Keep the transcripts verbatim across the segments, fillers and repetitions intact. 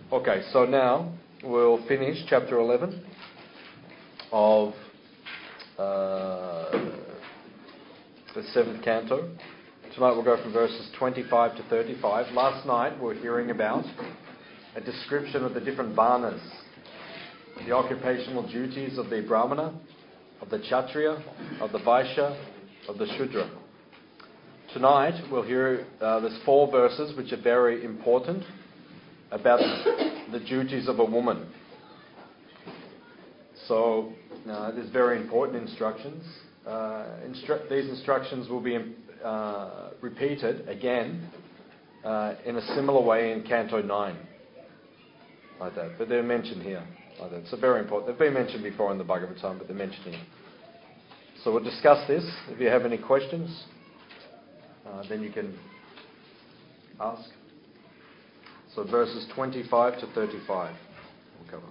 Okay, so now we'll finish chapter eleven of uh, the seventh canto. Tonight we'll go from verses twenty-five to thirty-five. Last night we were hearing about a description of the different varnas, the occupational duties of the Brahmana, of the Kshatriya, of the Vaishya, of the Shudra. Tonight we'll hear, uh, there's four verses which are very important about the duties of a woman. So uh, there's very important instructions. Uh, instru- these instructions will be uh, repeated again uh, in a similar way in Canto nine, like that. But they're mentioned here, like that. So very important. They've been mentioned before in the Bhagavatam, but they're mentioned here. So we'll discuss this. If you have any questions, uh, then you can ask. So verses twenty-five to thirty-five we'll cover.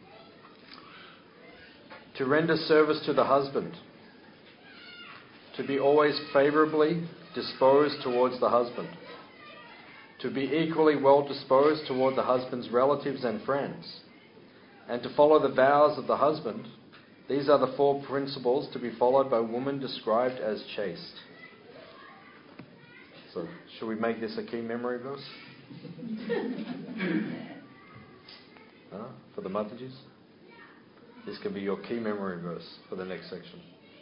To render service to the husband, to be always favourably disposed towards the husband, to be equally well disposed toward the husband's relatives and friends, and to follow the vows of the husband. These are the four principles to be followed by women described as chaste. So, should we make this a key memory verse? Huh? For the Matajis? This can be your key memory verse for the next section.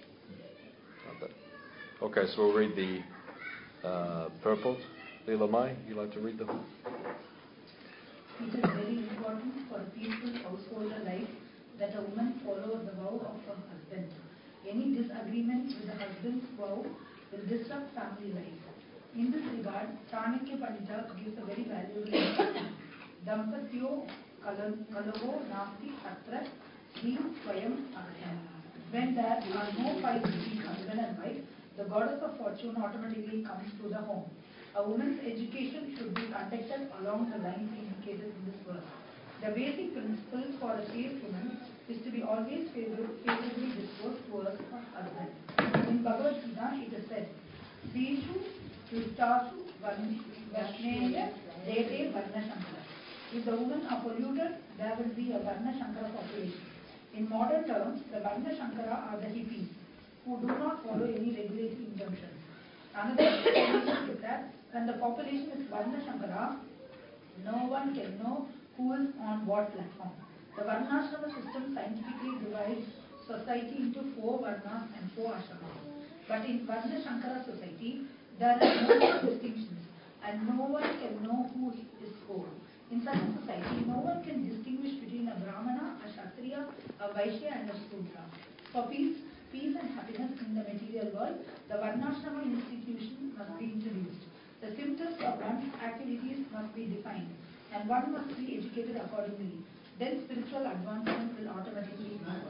Okay, so we'll read the uh, purport. Leela Mai, you like to read them? It is very important for a peaceful householder life that a woman follow the vow of her husband. Any disagreement with the husband's vow will disrupt family life. In this regard, Chanakya Pandita gives a very valuable instruction. Dampatyo kalavo nasti atra sri swayam arham. When there are no fights between husband and wife, the goddess of fortune automatically comes to the home. A woman's education should be conducted along the lines indicated in this verse. The basic principle for a chaste woman is to be always favorably disposed towards her husband. In Bhagavad Gita it is said, Srishu Kristasu Varshneya Dete Varna Shankara. If the women are polluted, there will be a Varna Shankara population. In modern terms, the Varna Shankara are the hippies, who do not follow any regulatory injunctions. Another explanation is that when the population is Varna Shankara, no one can know who is on what platform. The Varnashrama system scientifically divides society into four Varnas and four Ashramas. But in Varna Shankara society, there are no distinctions, and no one can know who is who. In such a society, no one can distinguish between a Brahmana, a Kshatriya, a Vaishya, and a Shudra. For peace, peace and happiness in the material world, the Varnashrama institution must be introduced. The symptoms of one's activities must be defined, and one must be educated accordingly. Then spiritual advancement will automatically come.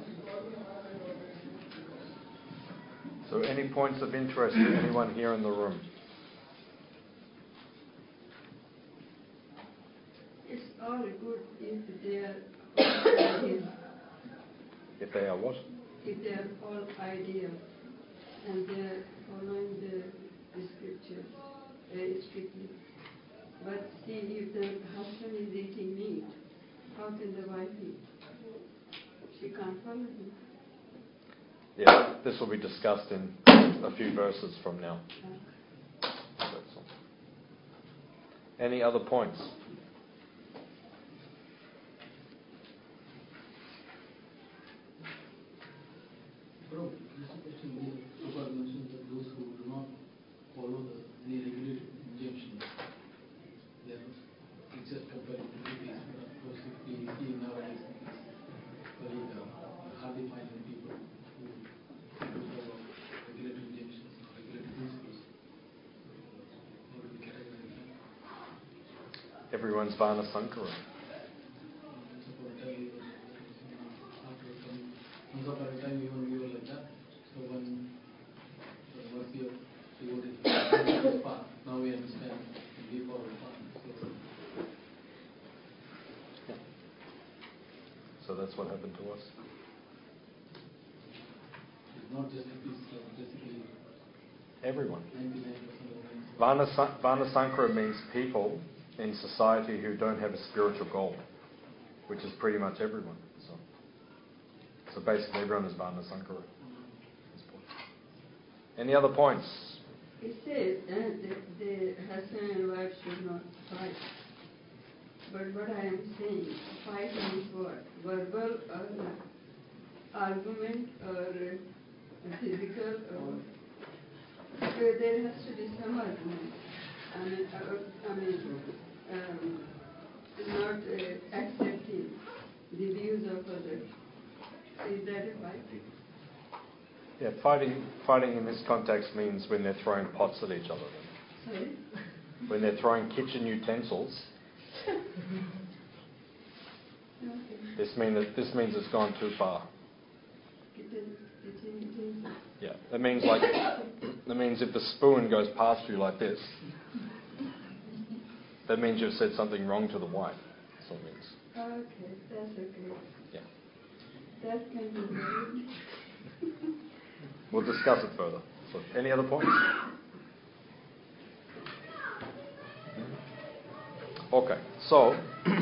So any points of interest to anyone here in the room? It's all good if they are all ideas. If they are what? If they are all ideas and they are following the, the scriptures very strictly. But see, if the husband is eating meat, how can the wife eat? She can't follow him. Yeah, this will be discussed in a few verses from now. That's all. Any other points? Bro, this question Prabhupada mentioned that those who do not follow the, the regulated injunctions, they are it's just comparing to hippies, but of course if we see nowadays very uh, hardly finding people who do follow regulated injunctions, regulated principles. How do we categorize that? Everyone's Varna Sankara. Once upon a time, we were, after some, once upon a time, even we were like that. So when the mercy of devotees this path, now we understand and we follow the path. So, Yeah. So that's what happened to us. it's not just hippies, so basically Everyone. ninety-nine percent of them. Varna, Varna Sankara means people in society who don't have a spiritual goal, which is pretty much everyone. So, so basically everyone is Varna Sankara at this point. Any other points? It says uh, the, the husband and wife should not fight. But what I am saying, fighting is what? Verbal or uh, argument or uh, physical or... So there has to be some argument. I mean, uh, I mean um, not uh, accepting the views of others. Is that a fight? Yeah, fighting fighting in this context means when they're throwing pots at each other. Sorry? When they're throwing kitchen utensils, Okay. this mean that this means it's gone too far. Kitchen, kitchen utensils. Yeah, that means like that means if the spoon goes past you like this, that means you've said something wrong to the wife. That's what it means. Okay, that's okay. Yeah. That can be made. We'll discuss it further. So, any other points? Okay, so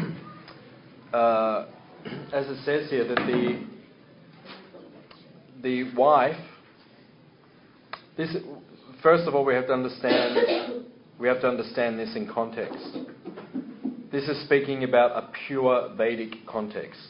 uh, as it says here that the the wife. This first of all we have to understand we have to understand this in context. This is speaking about a pure Vedic context.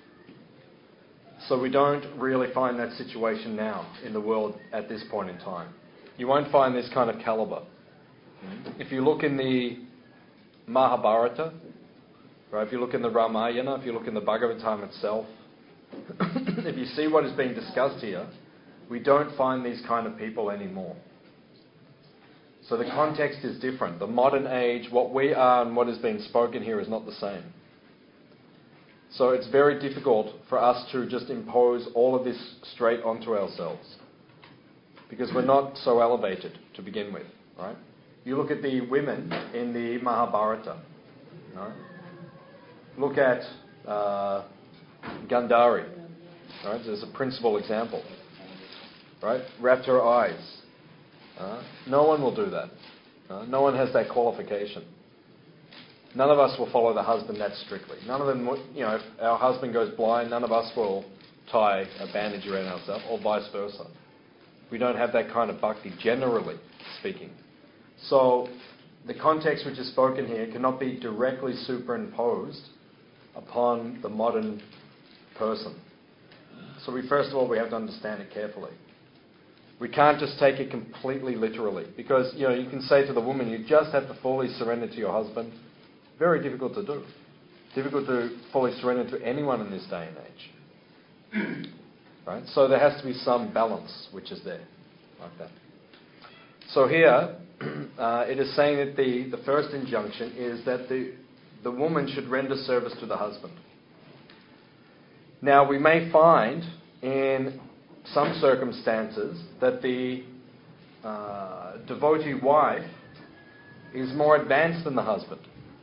So we don't really find that situation now in the world at this point in time. You won't find this kind of caliber. If you look in the Mahabharata, right, if you look in the Ramayana, if you look in the Bhagavatam itself, if you see what is being discussed here, we don't find these kind of people anymore. So the context is different. The modern age, what we are and what is being spoken here is not the same. So it's very difficult for us to just impose all of this straight onto ourselves, because we're not so elevated to begin with, right? You look at the women in the Mahabharata, right? Look at uh, Gandhari, right? There's a principal example, right? Wrapped her eyes. Uh, no one will do that. Uh, no one has that qualification. None of us will follow the husband that strictly. None of them, you know, if our husband goes blind, none of us will tie a bandage around ourselves, or vice versa. We don't have that kind of bhakti, generally speaking. So the context which is spoken here cannot be directly superimposed upon the modern person. So we first of all we have to understand it carefully. We can't just take it completely literally, because you know you can say to the woman, you just have to fully surrender to your husband. Very difficult to do. Difficult to fully surrender to anyone in this day and age. Right? So there has to be some balance which is there, like that. So here, uh, it is saying that the, the first injunction is that the, the woman should render service to the husband. Now we may find in some circumstances that the uh, devotee wife is more advanced than the husband.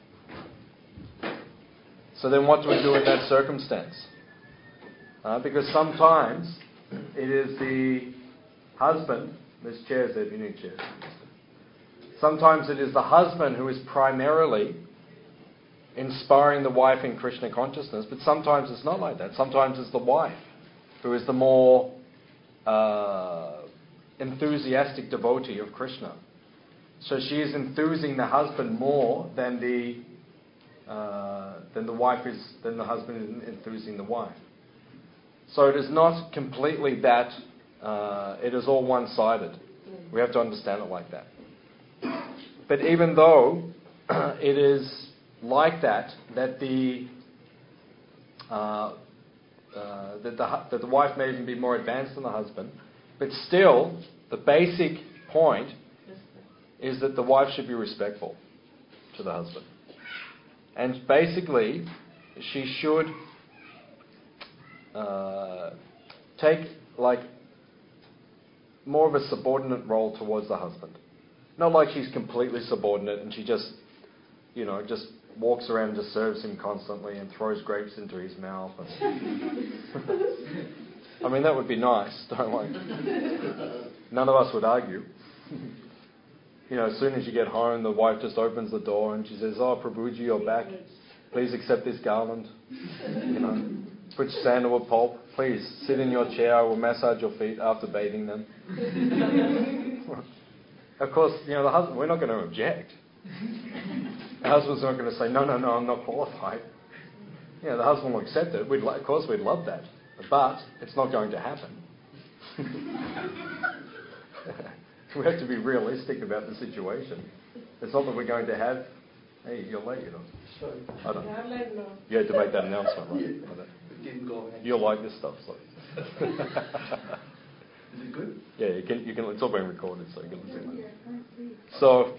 So then what do we do in that circumstance? Uh, because sometimes it is the husband, there's chairs there if you need chairs. Sometimes it is the husband who is primarily inspiring the wife in Krishna consciousness, but sometimes it's not like that. Sometimes it's the wife who is the more uh, enthusiastic devotee of Krishna. So she is enthusing the husband more than the uh, than the wife is than the husband is enthusing the wife. So it is not completely that uh, it is all one-sided. We have to understand it like that. But even though it is like that, that the uh, uh, that the that the wife may even be more advanced than the husband, but still the basic point is that the wife should be respectful to the husband, and basically she should uh, take like more of a subordinate role towards the husband. Not like she's completely subordinate and she just, you know, just walks around and just serves him constantly and throws grapes into his mouth. And I mean, that would be nice, don't we? None of us would argue. you know, as soon as you get home, the wife just opens the door and she says, "Oh, Prabhuji, you're back. Please accept this garland. You know, put your sandalwood pulp. Please sit in your chair. I will massage your feet after bathing them." Of course, you know, the husband, we're not going to object. The husband's not going to say, "No, no, no, I'm not qualified." You know, the husband will accept it. We'd, lo- of course, we'd love that. But it's not going to happen. We have to be realistic about the situation. It's not that we're going to have, "Hey, you're late, you know." Sorry. I don't know. You had to make that announcement, right? It didn't go ahead. You'll like this stuff, so. Is it good? Yeah, you can. You can. It's all being recorded, so you can listen. So.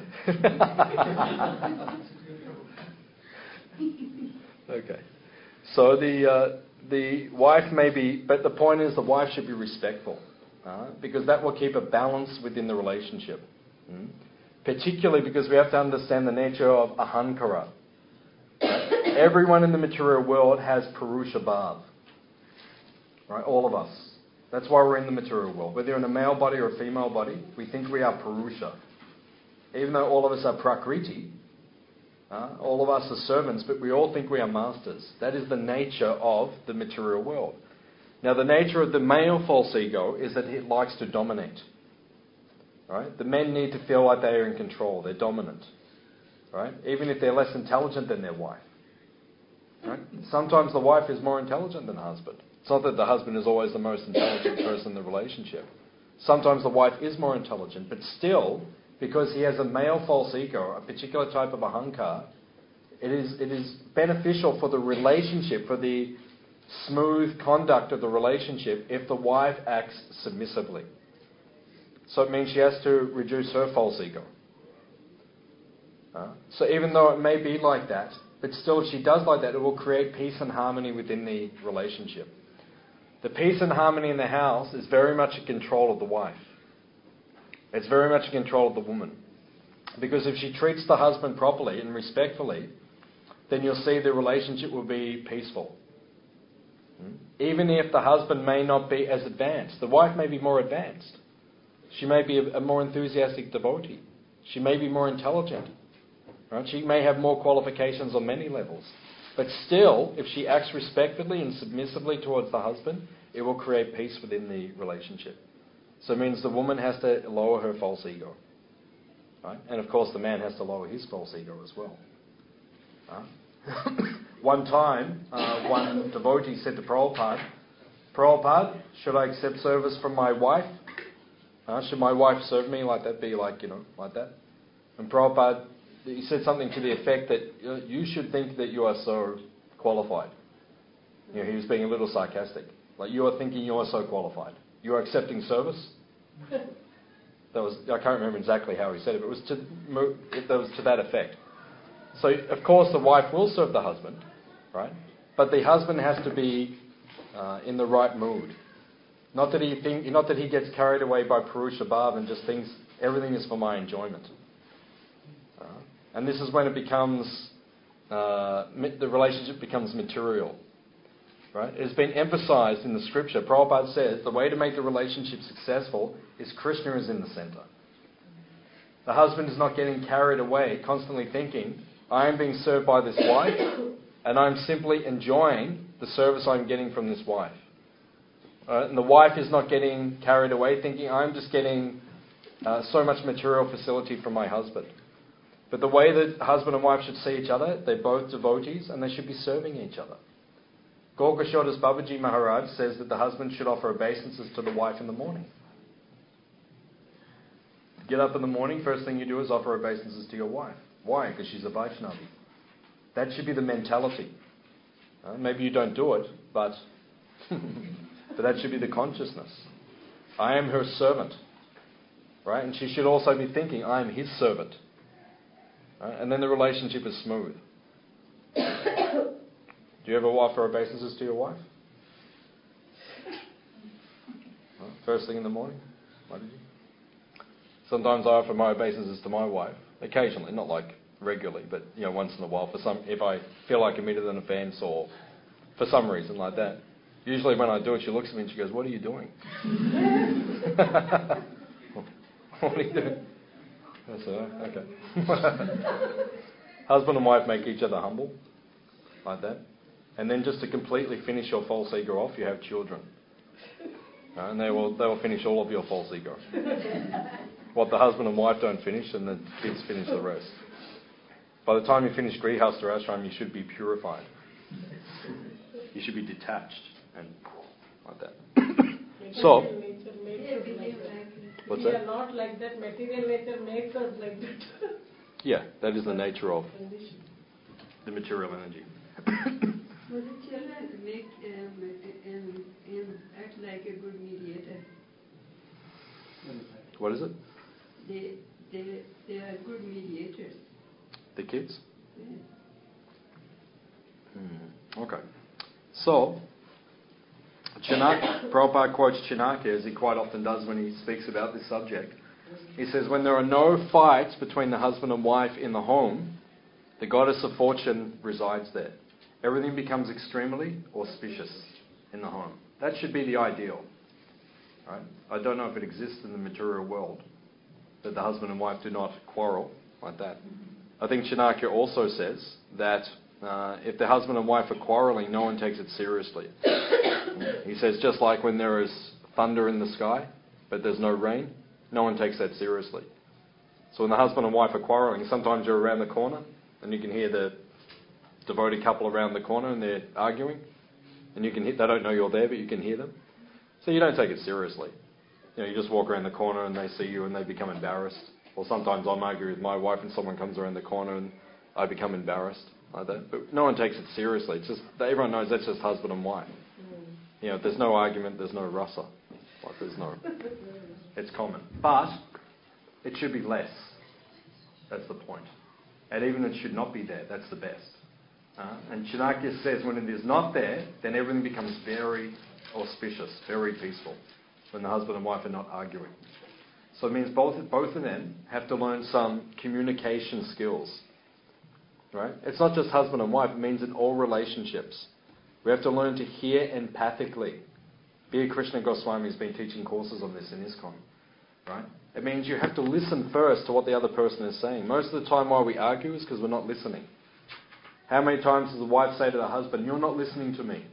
Okay. So the uh, the wife may be, but the point is the wife should be respectful, uh, because that will keep a balance within the relationship. Mm? Particularly because we have to understand the nature of ahankara. Right? Everyone in the material world has purusha bhav. Right? All of us. That's why we're in the material world. Whether you're in a male body or a female body, we think we are purusha. Even though all of us are prakriti, uh, all of us are servants, but we all think we are masters. That is the nature of the material world. Now, the nature of the male false ego is that it likes to dominate. Right? The men need to feel like they are in control. They're dominant. Right? Even if they're less intelligent than their wife. Right? Sometimes the wife is more intelligent than the husband. It's not that the husband is always the most intelligent person in the relationship. Sometimes the wife is more intelligent, but still, because he has a male false ego, a particular type of ahankar, it is it is beneficial for the relationship, for the smooth conduct of the relationship, if the wife acts submissively. So it means she has to reduce her false ego. Uh, so even though it may be like that, but still if she does like that, it will create peace and harmony within the relationship. The peace and harmony in the house is very much in control of the wife. It's very much in control of the woman. Because if she treats the husband properly and respectfully, then you'll see the relationship will be peaceful. Even if the husband may not be as advanced, the wife may be more advanced. She may be a, a more enthusiastic devotee. She may be more intelligent. Right? She may have more qualifications on many levels. But still, if she acts respectfully and submissively towards the husband, it will create peace within the relationship. So it means the woman has to lower her false ego. Right? And of course the man has to lower his false ego as well. Uh, one time, uh, one devotee said to Prabhupada, "Prabhupada, should I accept service from my wife? Uh, should my wife serve me like that, be like, you know, like that?" And Prabhupada, he said something to the effect that you, know, you should think that you are so qualified. You know, he was being a little sarcastic. Like, you are thinking you are so qualified. You are accepting service? That was, I can't remember exactly how he said it, but it was to, it was to that effect. So, of course, the wife will serve the husband, right? But the husband has to be uh, in the right mood. Not that he think, not that he gets carried away by Purusha Bhav and just thinks everything is for my enjoyment. Uh, and this is when it becomes, uh, the relationship becomes material. Right? It has been emphasized in the scripture. Prabhupada says the way to make the relationship successful is Krishna is in the center. The husband is not getting carried away, constantly thinking, I am being served by this wife, and I'm simply enjoying the service I'm getting from this wife. Uh, and the wife is not getting carried away, thinking, I'm just getting uh, so much material facility from my husband. But the way that husband and wife should see each other, they're both devotees, and they should be serving each other. Gaurkashodas Babaji Maharaj says that the husband should offer obeisances to the wife in the morning. Get up in the morning, first thing you do is offer obeisances to your wife. Why? Because she's a Vaishnavi. That should be the mentality. Uh, maybe you don't do it, but, but that should be the consciousness. I am her servant. Right? And she should also be thinking, I am his servant. Right? And then the relationship is smooth. Do you ever offer obeisances to your wife? Well, first thing in the morning? Why did you? Sometimes I offer my obeisances to my wife. Occasionally, not like regularly, but you know, once in a while. For some, if I feel I committed an offence or for some reason like that. Usually, when I do it, she looks at me and she goes, "What are you doing?" What are you doing? That's all right. Okay. Husband and wife make each other humble, like that. And then just to completely finish your false ego off, you have children. Uh, and they will they will finish all of your false ego. What the husband and wife don't finish, and the kids finish the rest. By the time you finish Grihastha Ashram, you should be purified. You should be detached and like that. So, Material nature makes us like that. What's we that? are not like that. Material nature makes us like that. Yeah, that is the nature of Condition. the material energy. So the children make um, um, um, act like a good mediator. What is it? They they they are good mediators. The kids? Yes. Hmm. Okay. So, Chanak, Prabhupada quotes Chanakya, as he quite often does when he speaks about this subject. He says, when there are no fights between the husband and wife in the home, the goddess of fortune resides there. Everything becomes extremely auspicious in the home. That should be the ideal. Right? I don't know if it exists in the material world, that the husband and wife do not quarrel like that. I think Chanakya also says that uh, if the husband and wife are quarreling, no one takes it seriously. He says, just like when there is thunder in the sky, but there's no rain, no one takes that seriously. So when the husband and wife are quarreling, sometimes you're around the corner and you can hear the devotee couple around the corner and they're arguing, and you can hear, they don't know you're there, but you can hear them. So you don't take it seriously. You know, you just walk around the corner and they see you and they become embarrassed. Or sometimes I'm arguing with my wife and someone comes around the corner and I become embarrassed like that. But no one takes it seriously. It's just everyone knows that's just husband and wife. You know, if there's no argument, there's no rasa. Like there's no. It's common, but it should be less. That's the point. And even it should not be there. That's the best. Uh, and Chanakya says when it is not there, then everything becomes very auspicious, very peaceful, when the husband and wife are not arguing. So it means both both of them have to learn some communication skills. Right? It's not just husband and wife, it means in all relationships. We have to learn to hear empathically. Bir Krishna Goswami has been teaching courses on this in ISKCON. Right? It means you have to listen first to what the other person is saying. Most of the time why we argue is because we're not listening. How many times does the wife say to the husband, "You're not listening to me.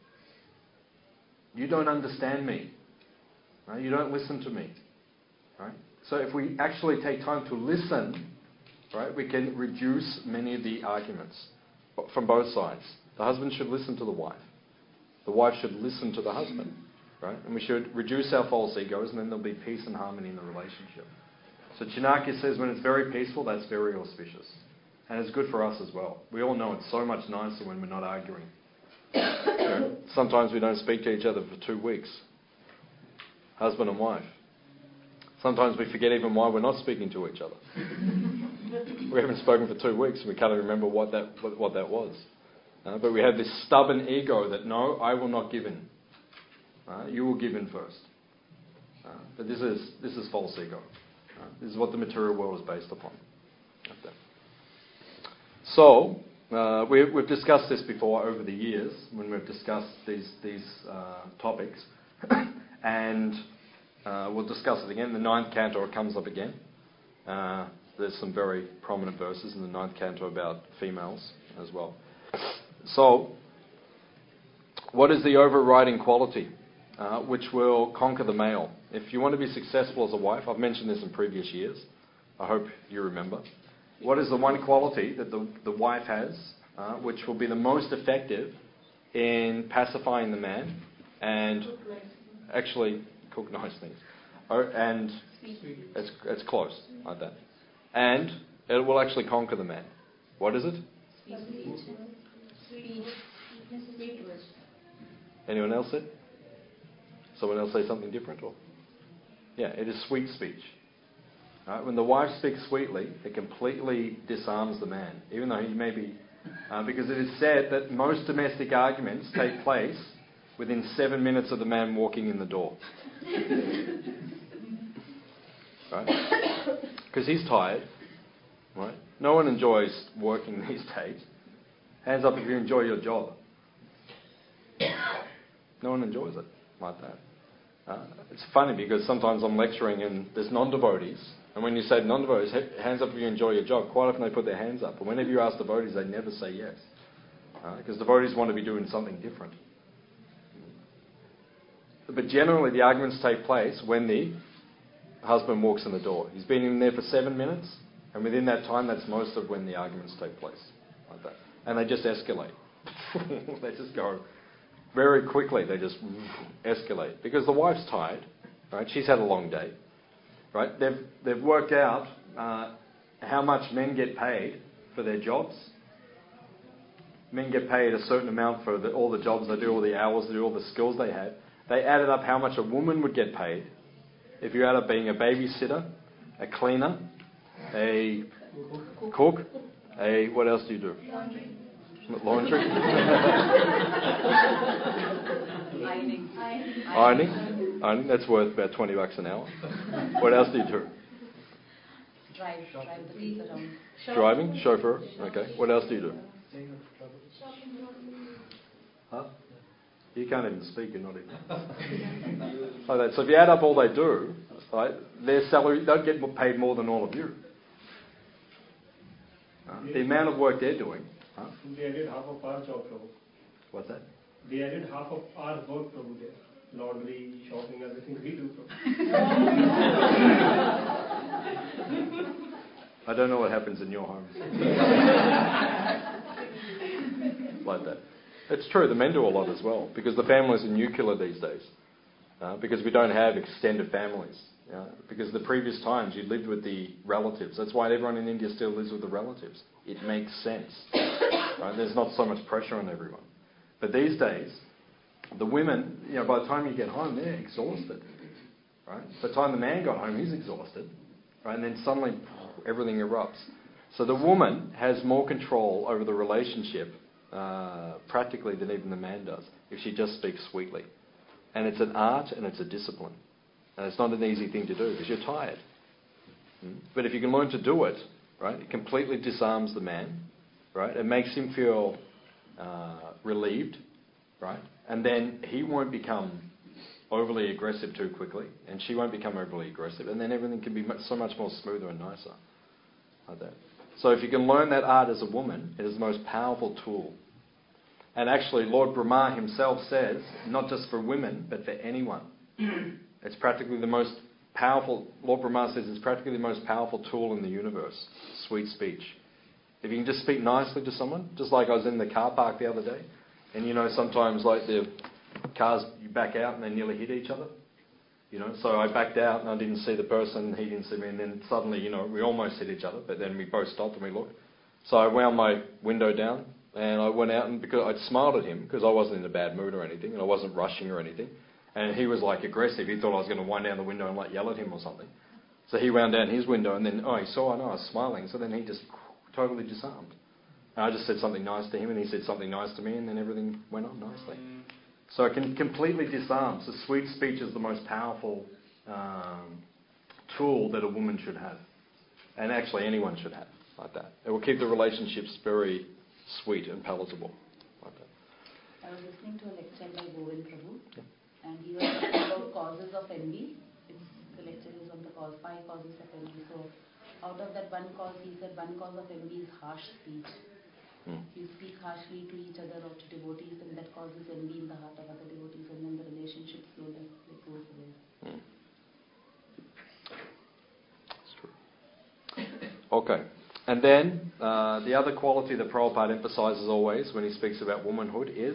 You don't understand me. Right? You don't listen to me." Right? So if we actually take time to listen, right, we can reduce many of the arguments from both sides. The husband should listen to the wife. The wife should listen to the husband. Right? And we should reduce our false egos, and then there'll be peace and harmony in the relationship. So Chanakya says when it's very peaceful, that's very auspicious. And it's good for us as well. We all know it's so much nicer when we're not arguing. You know, sometimes we don't speak to each other for two weeks. Husband and wife. Sometimes we forget even why we're not speaking to each other. We haven't spoken for two weeks and we can't even remember what that what, what that was. Uh, but we have this stubborn ego that, no, I will not give in. Uh, you will give in first. Uh, but this is this is false ego. Uh, this is what the material world is based upon. Okay. So, uh, we, we've discussed this before over the years when we've discussed these these uh, topics, and uh, we'll discuss it again. The ninth canto it comes up again. Uh, there's some very prominent verses in the ninth canto about females as well. So, what is the overriding quality uh, which will conquer the male? If you want to be successful as a wife, I've mentioned this in previous years. I hope you remember. What is the one quality that the, the wife has uh, which will be the most effective in pacifying the man and actually cook nice things? Oh, and it's, it's close, like that. And it will actually conquer the man. What is it? Anyone else said? Someone else say something different? Or yeah, it is sweet speech. Right? When the wife speaks sweetly, it completely disarms the man, even though he may be... Uh, because it is said that most domestic arguments take place within seven minutes of the man walking in the door. Right? Because he's tired. Right? No one enjoys working these days. Hands up if you enjoy your job. No one enjoys it like that. Uh, it's funny because sometimes I'm lecturing and there's non-devotees And when you say to non-devotees, hands up if you enjoy your job, quite often they put their hands up. But whenever you ask devotees, they never say yes. Uh, because devotees want to be doing something different. But generally the arguments take place when the husband walks in the door. He's been in there for seven minutes, and within that time, that's most of when the arguments take place. Like that. And they just escalate. They just go very quickly, they just escalate. Because the wife's tired, right? She's had a long day, right? They've, they've worked out uh, how much men get paid for their jobs. Men get paid a certain amount for the, all the jobs they do, all the hours they do, all the skills they have. They added up how much a woman would get paid if you add up being a babysitter, a cleaner, a cook, a... what else do you do? Laundry. Ironing. Ironing. Ironing. That's worth about twenty bucks an hour. What else do you do? Drive. Drive the kids around. Driving? Chauffeur. Okay. What else do you do? Huh? You can't even speak, you're not even. Like that. So if you add up all they do, right, their salary, they'll get paid more than all of you. Uh, the amount of work they're doing. Huh? They added half of our job, Prabhu. What's that? They added half of our work, Prabhu, there. Laundry, shopping, everything we do, Prabhu. I don't know what happens in your homes. Like that. It's true, the men do a lot as well, because the families are nuclear these days. Uh, because we don't have extended families. Uh, because the previous times you lived with the relatives. That's why everyone in India still lives with the relatives. It makes sense. Right? There's not so much pressure on everyone. But these days, the women, you know, by the time you get home, they're exhausted. Right? By the time the man got home, he's exhausted. Right? And then suddenly everything erupts. So the woman has more control over the relationship uh, practically than even the man does, if she just speaks sweetly. And it's an art and it's a discipline. And it's not an easy thing to do because you're tired. Mm? But if you can learn to do it, right, it completely disarms the man, right? It makes him feel uh, relieved, right? And then he won't become overly aggressive too quickly, and she won't become overly aggressive, and then everything can be much, so much more smoother and nicer, like that. So if you can learn that art as a woman, it is the most powerful tool. And actually, Lord Brahma himself says, not just for women, but for anyone. It's practically the most powerful, Lord Brahma says, it's practically the most powerful tool in the universe, sweet speech. If you can just speak nicely to someone, just like I was in the car park the other day, and you know, sometimes like the cars, you back out and they nearly hit each other. You know, so I backed out and I didn't see the person, he didn't see me, and then suddenly, you know, we almost hit each other, but then we both stopped and we looked. So I wound my window down and I went out, and because I smiled at him because I wasn't in a bad mood or anything, and I wasn't rushing or anything. And he was like aggressive. He thought I was going to wind down the window and like yell at him or something. So he wound down his window, and then, oh, he saw I know I was smiling, so then he just totally disarmed. And I just said something nice to him, and he said something nice to me, and then everything went on nicely. So it can completely disarm. So sweet speech is the most powerful um, tool that a woman should have. And actually anyone should have, like that. It will keep the relationships very sweet and palatable, like that. I was listening to a lecture by Govind Prabhu, yeah. And he was talking about causes of envy. It's, the lecture is on the cause, five causes of envy. So out of that one cause, he said one cause of envy is harsh speech. Hmm. You speak harshly to each other or to devotees, and that causes envy in the heart of other devotees, and then the relationship slowly like, goes away. Hmm. That's true. Okay. And then uh, the other quality that Prabhupada emphasizes always when he speaks about womanhood is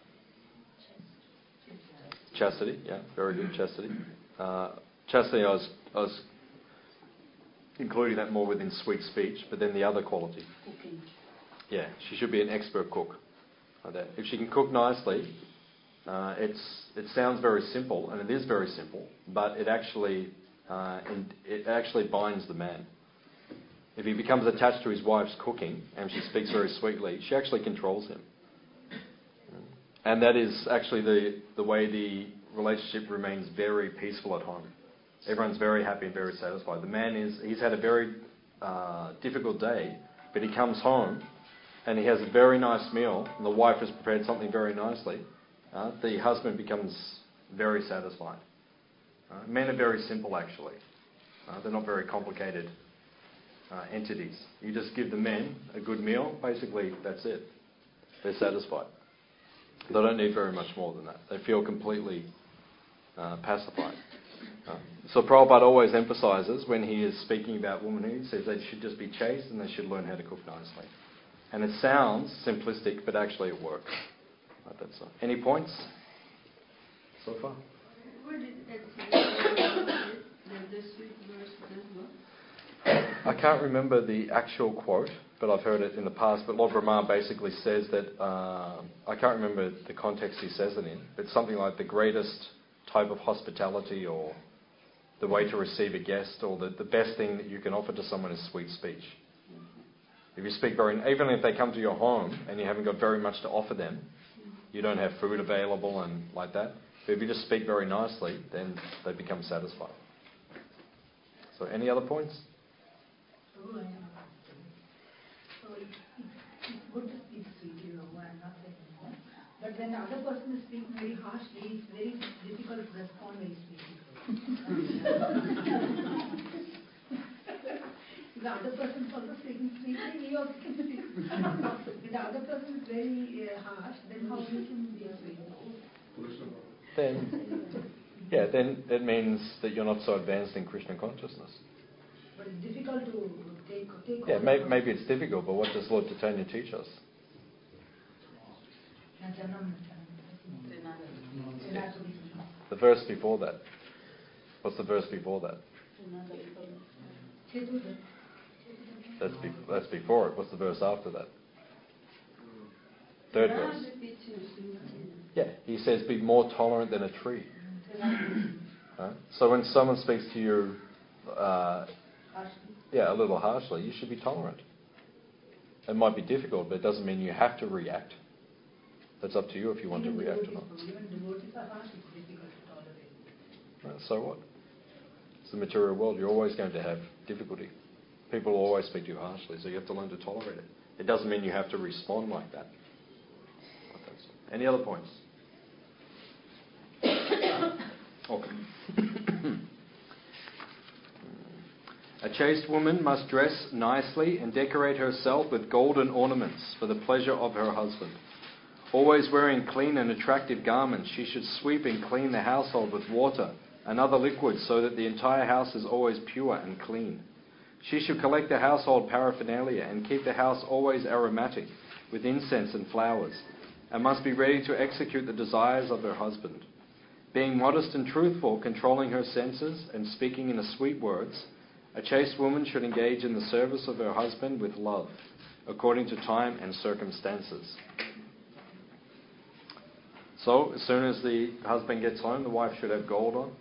chastity. Yeah, very good, chastity. Uh, chastity, I was, I was including that more within sweet speech, but then the other quality. Cooking. Yeah, she should be an expert cook. Like that. If she can cook nicely, uh, it's it sounds very simple, and it is very simple, but it actually uh, in, it actually binds the man. If he becomes attached to his wife's cooking, and she speaks very sweetly, she actually controls him. And that is actually the, the way the relationship remains very peaceful at home. Everyone's very happy and very satisfied. The man is, he's had a very uh, difficult day, but he comes home and he has a very nice meal, and the wife has prepared something very nicely. Uh, the husband becomes very satisfied. Uh, men are very simple, actually. Uh, they're not very complicated uh, entities. You just give the men a good meal, basically that's it. They're satisfied. They don't need very much more than that. They feel completely uh, pacified. Uh, so Prabhupada always emphasises when he is speaking about womanhood, he says they should just be chaste and they should learn how to cook nicely. And it sounds simplistic, but actually it works. Right, that's all. Any points so far? What did it say? The sweet verse does what? I can't remember the actual quote, but I've heard it in the past. But Lord Brahma basically says that, uh, I can't remember the context he says it in, but something like the greatest type of hospitality or the way to receive a guest or the, the best thing that you can offer to someone is sweet speech. If you speak very, even if they come to your home and you haven't got very much to offer them, you don't have food available and like that, but if you just speak very nicely, then they become satisfied. So any other points? So, uh, so it, it, it's good to speak sweetly, you know, I'm not saying that. But when the other person is speaking very harshly, it's very difficult to respond very sweetly. If the other person is also speaking sweetly, he also can speak. If the other person is very uh, harsh, then how we can be sweet? Then, yeah, then it means that you're not so advanced in Krishna consciousness. But it's difficult to take, take Yeah, all may, the- maybe it's difficult, but what does Lord Chaitanya teach us? The verse before that. What's the verse before that? That's, be, that's before it. What's the verse after that? Third verse. Yeah, he says, be more tolerant than a tree. Right? So when someone speaks to you, uh, yeah, a little harshly, you should be tolerant. It might be difficult, but it doesn't mean you have to react. That's up to you if you want to react or not. Even devotees are harsh, it's difficult to tolerate. Right, so what? It's the material world. You're always going to have difficulty. People will always speak to you harshly, so you have to learn to tolerate it. It doesn't mean you have to respond like that. Any other points? Okay. A chaste woman must dress nicely and decorate herself with golden ornaments for the pleasure of her husband. Always wearing clean and attractive garments, she should sweep and clean the household with water and other liquids so that the entire house is always pure and clean. She should collect the household paraphernalia and keep the house always aromatic with incense and flowers, and must be ready to execute the desires of her husband. Being modest and truthful, controlling her senses, and speaking in the sweet words, a chaste woman should engage in the service of her husband with love, according to time and circumstances. So, as soon as the husband gets home, the wife should have gold on,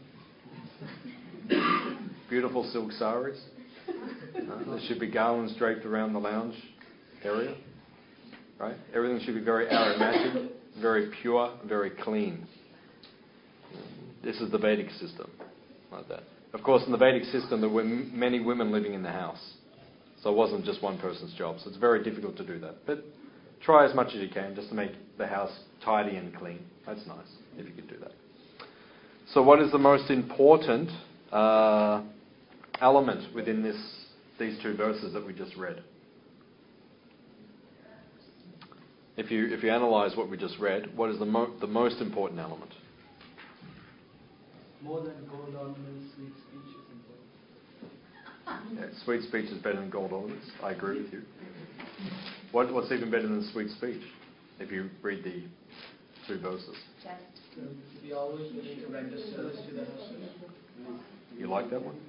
beautiful silk saris. Uh, there should be garlands draped around the lounge area. Right? Everything should be very aromatic, very pure, very clean. This is the Vedic system, like that. Of course, in the Vedic system, there were m- many women living in the house. So it wasn't just one person's job. So it's very difficult to do that. But try as much as you can just to make the house tidy and clean. That's nice, if you could do that. So what is the most important uh, element within this these two verses that we just read? If you if you analyse what we just read, what is the mo- the most important element? More than gold ornaments, sweet speech is important. Yeah, sweet speech is better than gold ornaments. I agree with you. What, what's even better than sweet speech? If you read the two verses. So we always willing to render service to the husband. You like that one?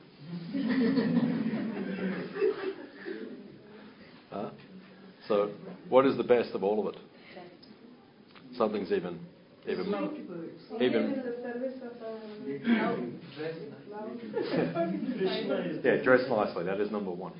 Huh? So, what is the best of all of it? Something's even, even, even. the service of uh, love. Dress Love. Yeah, dress nicely. That is number one.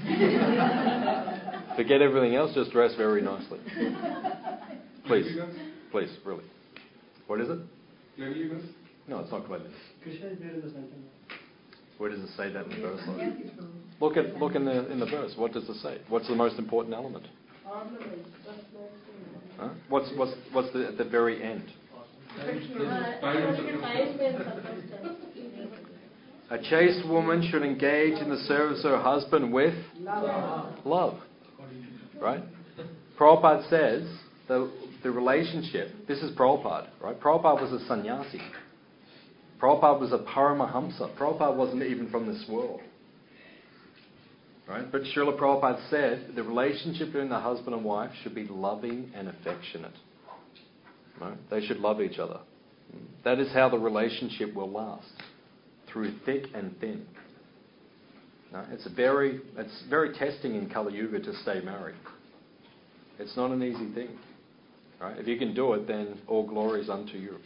Forget everything else. Just dress very nicely. Please, please, really. What is it? Cleanliness. No, it's not cleanliness. Krishna is there in the sentence. Where does it say that in the verse? Look at look in the in the verse. What does it say? What's the most important element? Ornaments. That's nice. Huh? What's what's what's the at the very end? Uh, I don't get time when supposed to. A chaste woman should engage in the service of her husband with Love. love. Right? Prabhupada says the, the relationship, this is Prabhupada, right? Prabhupada was a sannyasi. Prabhupada was a paramahamsa. Prabhupada wasn't even from this world. Right? But Srila Prabhupada said the relationship between the husband and wife should be loving and affectionate. Right? They should love each other. That is how the relationship will last, through thick and thin. Right? It's a very, it's very testing in Kali Yuga to stay married. It's not an easy thing. Right? If you can do it, then all glory is unto you.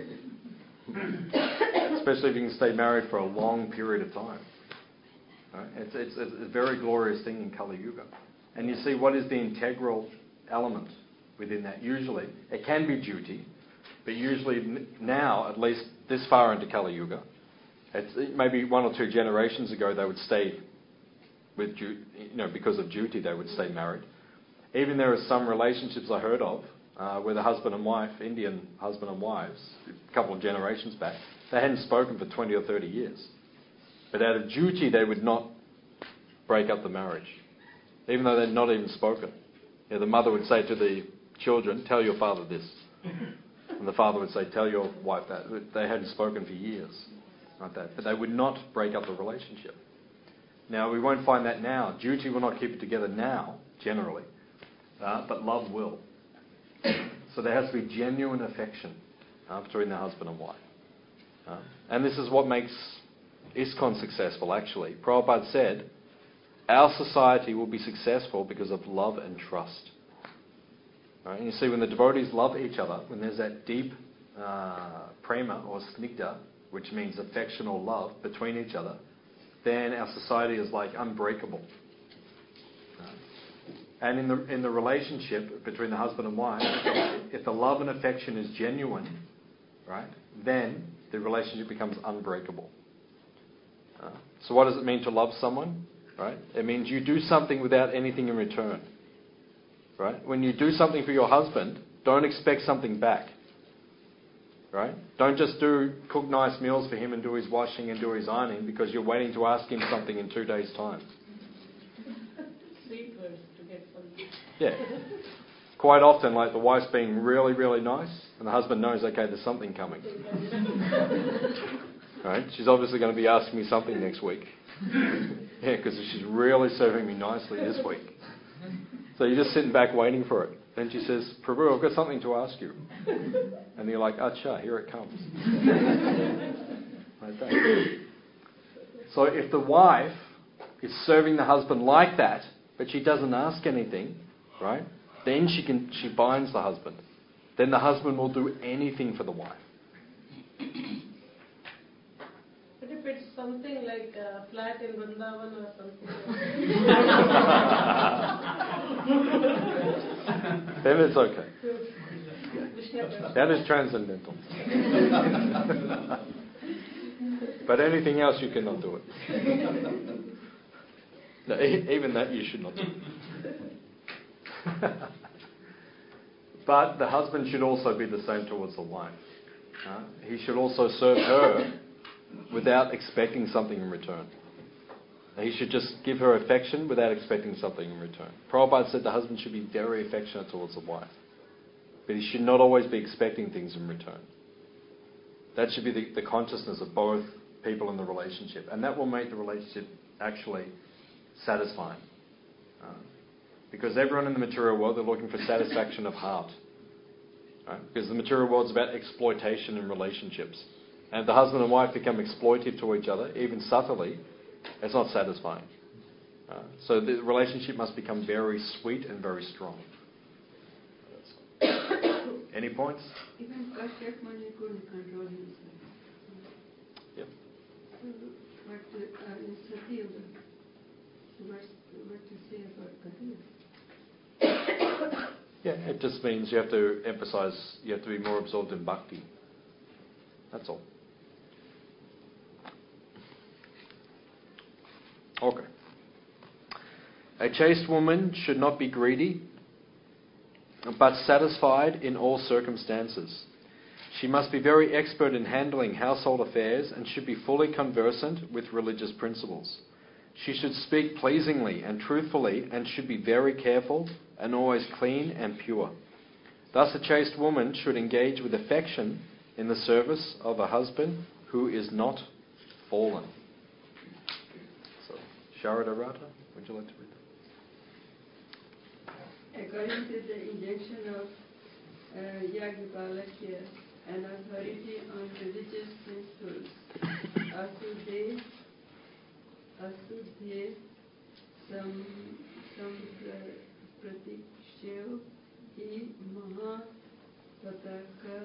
Especially if you can stay married for a long period of time. Right? It's, it's, it's a very glorious thing in Kali Yuga. And you see, what is the integral element within that? Usually, it can be duty, but usually now, at least this far into Kali Yuga, it's maybe one or two generations ago they would stay with, du- you know, because of duty they would stay married. Even there are some relationships I heard of uh, where the husband and wife, Indian husband and wives, a couple of generations back, they hadn't spoken for twenty or thirty years. But out of duty, they would not break up the marriage, even though they'd not even spoken. You know, the mother would say to the children, "Tell your father this," and the father would say, "Tell your wife that." They hadn't spoken for years, like that. But they would not break up the relationship. Now, we won't find that now. Duty will not keep it together now, generally, uh, but love will. So there has to be genuine affection uh, between the husband and wife. Uh, and this is what makes ISKCON successful, actually. Prabhupada said, our society will be successful because of love and trust. Right? And you see, when the devotees love each other, when there's that deep uh, prema or snigdha, which means affection or love between each other, then our society is like unbreakable. Right? And in the in the relationship between the husband and wife, if the love and affection is genuine, right, then the relationship becomes unbreakable. Uh, so what does it mean to love someone? Right? It means you do something without anything in return. Right? When you do something for your husband, don't expect something back. Right? Don't just do cook nice meals for him and do his washing and do his ironing because you're waiting to ask him something in two days' time. Sweet words to get something. Yeah. Quite often, like the wife's being really, really nice, and the husband knows, okay, there's something coming. Right? She's obviously going to be asking me something next week. Yeah, because she's really serving me nicely this week. So you're just sitting back waiting for it. Then she says, Prabhu, I've got something to ask you. And you're like, acha, here it comes. Like that. So if the wife is serving the husband like that, but she doesn't ask anything, right? Then she can she binds the husband. Then the husband will do anything for the wife. But if it's something like a flat in Vrindavan or something, Then it's okay. That is transcendental. But anything else, you cannot do it. No, even that you should not do. But the husband should also be the same towards the wife. Uh, he should also serve her without expecting something in return. He should just give her affection without expecting something in return. Prabhupada said the husband should be very affectionate towards the wife. But he should not always be expecting things in return. That should be the, the consciousness of both people in the relationship. And that will make the relationship actually satisfying. Uh, because everyone in the material world, they're looking for satisfaction of heart. Right? Because the material world is about exploitation in relationships. And if the husband and wife become exploitive to each other, even subtly, it's not satisfying. Uh, so the relationship must become very sweet and very strong. Any points? Even Kashyap Muni couldn't control himself. Yep. But uh, in Satya, what, what to say about Kadima? Yeah, it just means you have to emphasize, you have to be more absorbed in bhakti. That's all. Okay. A chaste woman should not be greedy, but satisfied in all circumstances. She must be very expert in handling household affairs and should be fully conversant with religious principles. She should speak pleasingly and truthfully and should be very careful and always clean and pure. Thus a chaste woman should engage with affection in the service of a husband who is not fallen. So, Sharada Rata, would you like to read that? According to the injunction of uh, Yajnavalkya, an authority on religious principles, Asudhe, Asudhe, Sam, Sampratikshev, Hi Maha Pataka,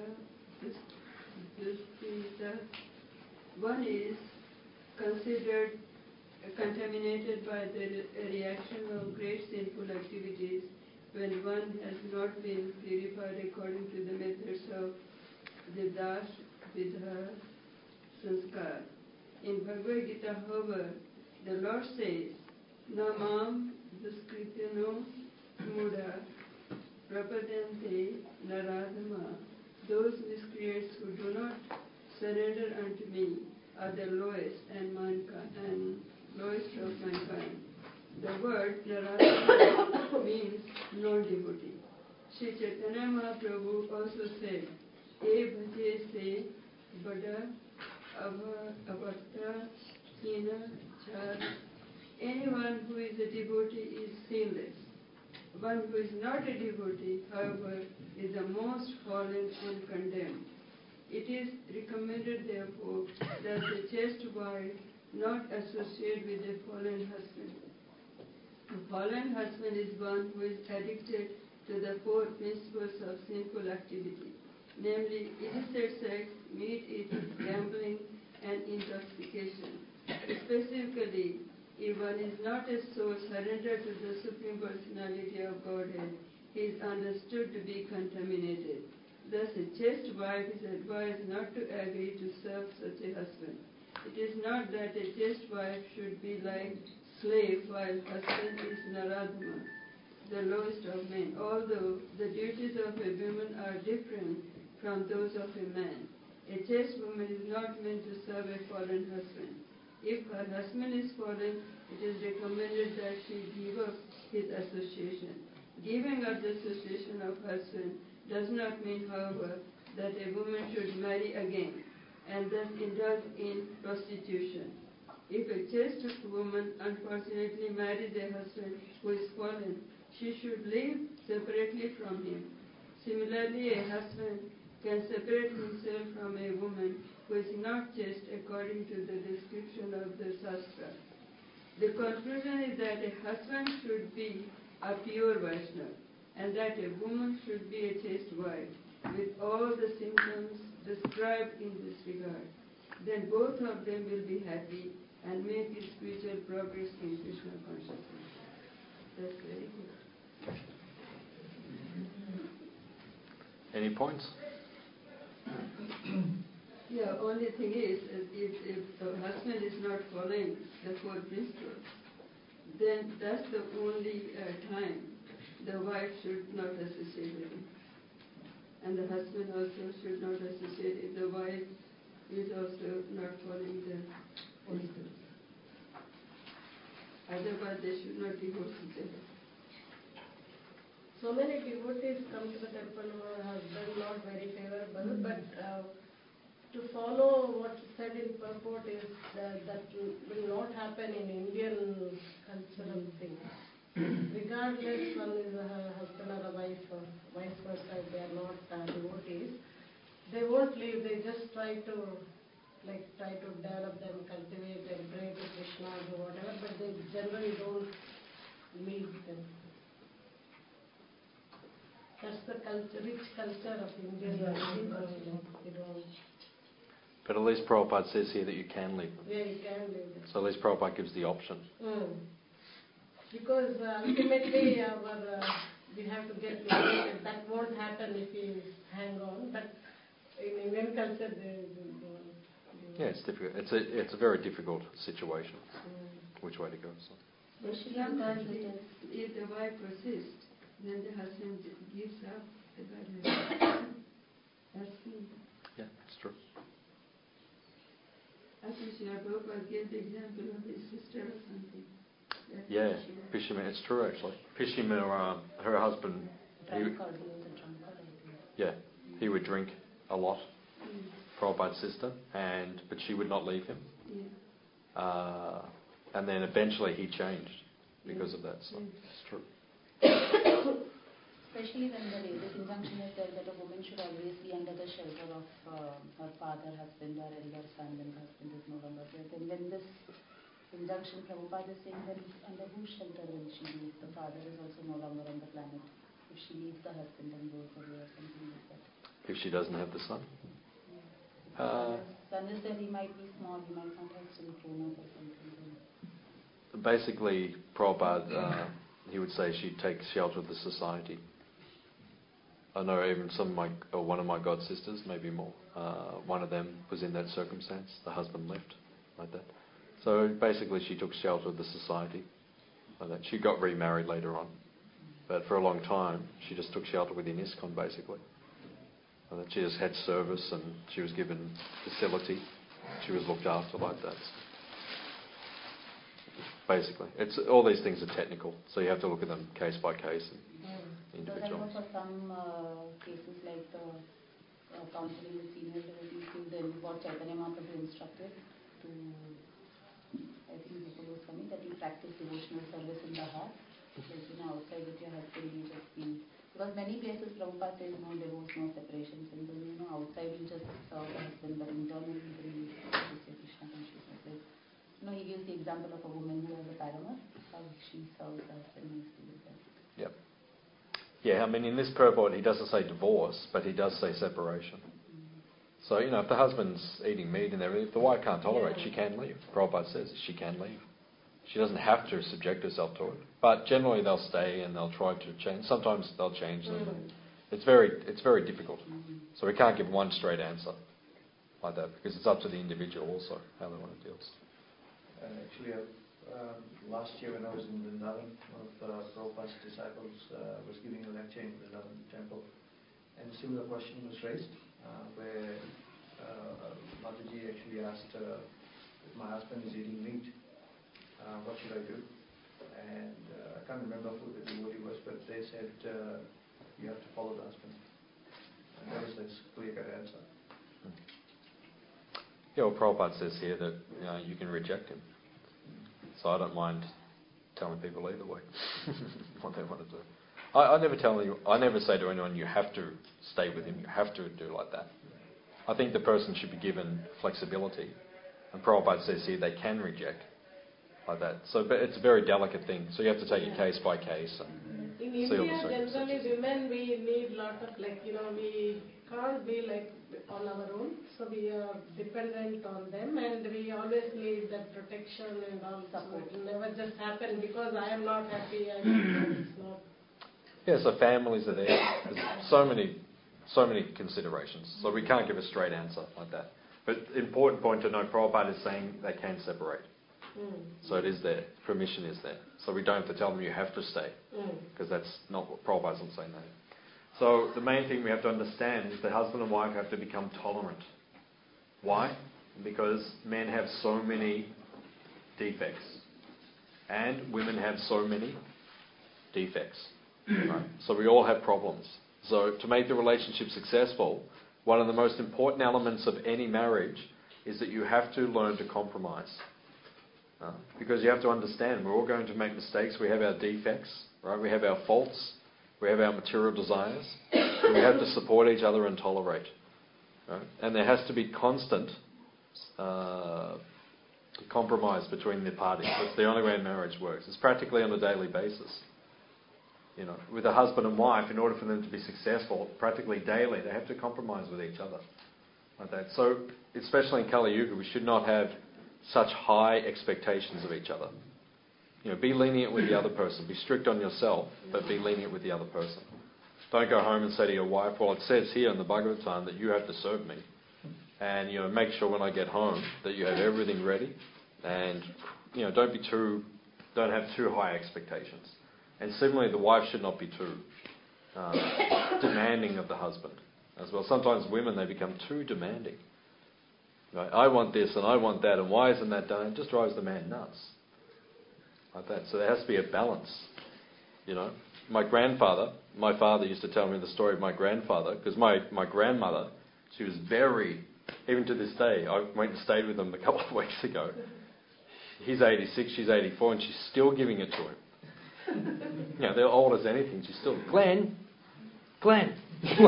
Dustita. One is considered contaminated by the reaction of great sinful activities when one has not been purified according to the methods of the Das Vidha Sanskar. In Bhagavad Gita, however, the Lord says, Namam Duskritino Muda Prapadante Naradhama. Those miscreants who do not surrender unto me are the lowest and mankind and lowest of mankind. The word Naradhama means non-devotee. Sri Chaitanya Mahaprabhu also said, E bhaje se bada avarta kina char. Anyone who is a devotee is sinless. One who is not a devotee, however, is the most fallen and condemned. It is recommended, therefore, that the chaste wife not associate with a fallen husband. A fallen husband is one who is addicted to the four principles of sinful activity, namely illicit sex, meat eating, gambling, and intoxication. Specifically, if one is not a soul surrendered to the Supreme Personality of Godhead, he is understood to be contaminated. Thus, a chaste wife is advised not to agree to serve such a husband. It is not that a chaste wife should be like slave while husband is Naradhama, the lowest of men, although the duties of a woman are different from those of a man. A chaste woman is not meant to serve a fallen husband. If her husband is fallen, it is recommended that she give up his association. Giving up the association of husband does not mean, however, that a woman should marry again and thus indulge in prostitution. If a chaste woman unfortunately marries a husband who is fallen, she should live separately from him. Similarly, a husband can separate himself from a woman who is not chaste according to the description of the Shastra. The conclusion is that a husband should be a pure Vaishnava and that a woman should be a chaste wife with all the symptoms described in this regard. Then both of them will be happy and make spiritual progress in Krishna consciousness. That's very good. Any points? Yeah, only thing is, if, if the husband is not following the four principles, then that's the only uh, time the wife should not associate with him. And the husband also should not associate if the wife is also not following the principles. Otherwise, they should not divorce each other. So many devotees come to the temple who are husband not very favorable, but uh, to follow what said in purport is that, that will not happen in Indian cultural things. Regardless, one is a husband or a wife or vice versa, if they are not uh, devotees, they won't leave, they just try to like try to develop them, cultivate them, pray to Krishna or whatever, but they generally don't leave them. That's the culture, rich culture of Indian culture. But at least Prabhupada says here that you can leave them. Yeah, you can leave them. So at least Prabhupada gives the option. Mm. Because uh, ultimately our, uh, we have to get married. That won't happen if we hang on. But in Indian culture, they, they, they Yeah, it's difficult. It's a it's a very difficult situation. Mm. Which way to go? So. But sometimes if, if the wife persists, then the husband gives up the bad habit. That's me. Yeah, Prabhupada gave the example of his sister or something. That Yeah, she was- Pishima, it's true actually. Pishima, uh, her husband, he, Drunkard, he was a drunkard, I think. yeah, he would drink a lot, Mm, Prabhupada's sister, and but she would not leave him. yeah. Uh, and then eventually he changed because of that. So Mm. it's true. Especially when the this injunction is there that a woman should always be under the shelter of uh, her father, husband, or elder son when the husband is no longer there. Then when this injunction Prabhupada is saying, then under whose shelter will she be if the father is also no longer on the planet? If she leaves the husband and goes away or something like that. If she doesn't have the son. If Uh, the son is there, he might be small, he might not have still grown up or something. Basically, Prabhupada, uh, he would say she'd take shelter of the society. I know even some of my, or one of my god sisters, maybe more, uh, one of them was in that circumstance. The husband left, like that. So basically she took shelter of the society, like that. She got remarried later on. But for a long time, she just took shelter within ISKCON, basically. And that she just had service and she was given facility. She was looked after like that. Basically. It's all these things are technical, so you have to look at them case by case and Because I know individual. for some uh, cases like the uh, counseling with senior devotees, then what Chaitanya Mahaprabhu instructed to, I think Vipul Goswami, that you practice devotional service in the heart. Like, you know, outside with your husband, you just be. Because many places Prabhupada says no divorce, no separations, and then, you know, outside you just serve the husband, but internally then you practice your Krishna consciousness. Like, you know, he gives the example of a woman who has a paramour, how she serves her husband nicely with that. Yep. Yeah, I mean, in this purport, he doesn't say divorce, but he does say separation. So, you know, if the husband's eating meat and everything, if the wife can't tolerate, she can leave. Prabhupada says she can leave. She doesn't have to subject herself to it. But generally they'll stay and they'll try to change. Sometimes they'll change them. Mm. It's very, it's very difficult. So we can't give one straight answer like that because it's up to the individual also how they want to deal. Uh, actually, uh, um, last year when I was in Vrindavan, one of uh, Prabhupada's disciples uh, was giving a lecture in Vrindavan temple, and a similar question was raised, uh, where uh, Mataji actually asked, uh, if my husband is eating meat, uh, what should I do? And uh, I can't remember who the devotee was, but they said, uh, you have to follow the husband. And that was this clear-cut answer. Yeah, well, Prabhupada says here that you know, you can reject him. So I don't mind telling people either way what they want to do. I, I never tell you. I never say to anyone, you have to stay with him. You have to do like that. I think the person should be given flexibility, and Prabhupada says here they can reject like that. So, but it's a very delicate thing. So you have to take it case by case. And In see all the India, generally circumstances. women, we need lot of, like, you know, we can't be like on our own, so we are dependent on them, and we always need that protection and all support. It will never just happen because I am not happy, I it's not. Yeah, so families are there. There's so many, so many considerations. So we can't give a straight answer like that. But important point to note, Prabhupada is saying they can separate. Mm. So it is there. Permission is there. So we don't have to tell them you have to stay, because Mm. that's not what Prabhupada's not saying that. So the main thing we have to understand is that husband and wife have to become tolerant. Why? Because men have so many defects, and women have so many defects. Right? So we all have problems. So to make the relationship successful, one of the most important elements of any marriage is that you have to learn to compromise. Uh, because you have to understand, we're all going to make mistakes. We have our defects, right? We have our faults. We have our material desires. And we have to support each other and tolerate. Right? And there has to be constant uh, compromise between the parties. That's the only way marriage works. It's practically on a daily basis. You know, with a husband and wife, in order for them to be successful, practically daily, they have to compromise with each other. Like that. So, especially in Kali Yuga, we should not have such high expectations of each other. You know, be lenient with the other person. Be strict on yourself, but be lenient with the other person. Don't go home and say to your wife, well, it says here in the Bhagavatam that you have to serve me. And, you know, make sure when I get home that you have everything ready. And, you know, don't be too, don't have too high expectations. And similarly, the wife should not be too uh, demanding of the husband as well. Sometimes women, they become too demanding. Right? I want this and I want that, and why isn't that done? It just drives the man nuts. Like that. So there has to be a balance. You know, my grandfather, my father used to tell me the story of my grandfather, because my, my grandmother, she was very, even to this day, I went and stayed with them a couple of weeks ago. He's eighty-six, she's eighty-four, and she's still giving it to him. You know, they're old as anything. She's still, Glenn, Glenn.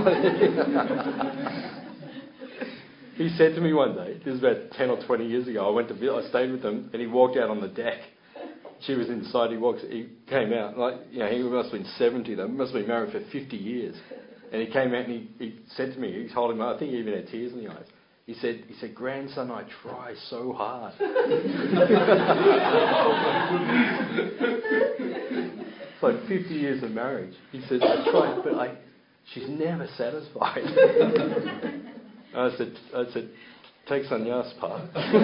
He said to me one day, this was about ten or twenty years ago, I went to, I stayed with him, and he walked out on the deck. She was inside, he walks, he came out, like, you know, he must have been seventy, they must have been married for fifty years. And he came out and he, he said to me, he's holding my, I think he even had tears in the eyes. He said, he said, grandson, I try so hard. It's like fifty years of marriage. He said, I try, but I, she's never satisfied. I said, I said, take sannyas, pa.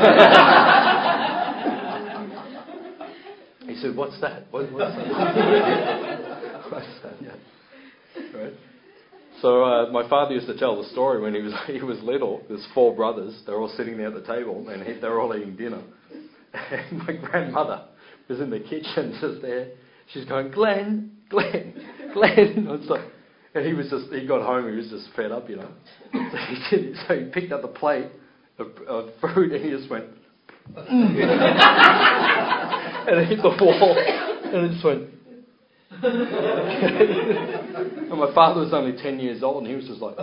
He said, what's that? What, what's that? What's that? Yeah. Right. So uh, my father used to tell the story when he was he was little. There's four brothers. They're all sitting there at the table, and he, they're all eating dinner. And my grandmother was in the kitchen just there. She's going, Glenn, Glenn, Glenn. And, so, and he was just he got home. He was just fed up, you know. So he, did, so he picked up the plate of, of food and he just went, and it hit the wall, and it just went. And my father was only ten years old, and he was just like.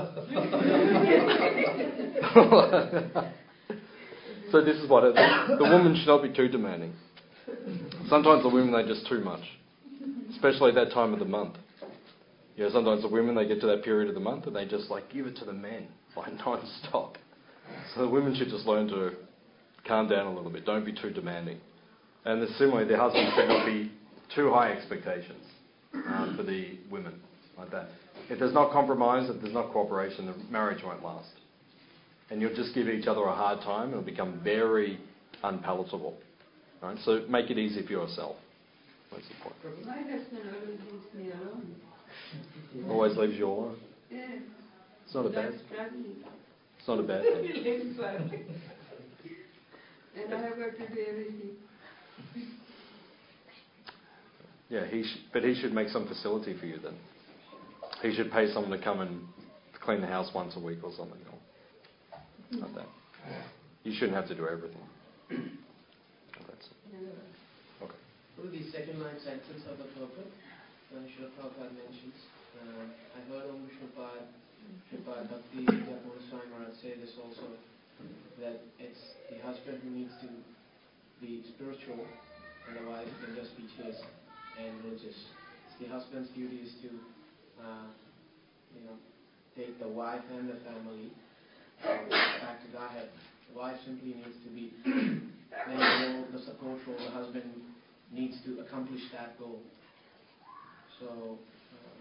So this is what it, the woman should not be too demanding. Sometimes the women, they're just too much, especially at that time of the month. You know, sometimes the women, they get to that period of the month and they just like give it to the men like non-stop. So the women should just learn to calm down a little bit. Don't be too demanding. And similarly, the husband should not be too high expectations um, for the women like that. If there's not compromise, if there's not cooperation, the marriage won't last. And you'll just give each other a hard time. It'll become very unpalatable. Right? So make it easy for yourself. That's the point. My husband always leaves me alone. Always leaves you alone. Yeah. It's not a bad. It's not a bad thing. And I have got to do everything. Yeah, he sh- but he should make some facility for you then. He should pay someone to come and clean the house once a week or something. Or like that. You shouldn't have to do everything. That's it. Okay. Through the second line sentence of the purport, when Srila Prabhupada mentions, uh, I heard Om Shripad, Shripad Bhakti Japur Swami Maharaj say this also, that it's the husband who needs to be spiritual and the wife can just be chaste and religious. It's the husband's duty is to, uh, you know, take the wife and the family uh, back to Godhead. The wife simply needs to be playing the role, the support role. The husband needs to accomplish that goal. So, uh,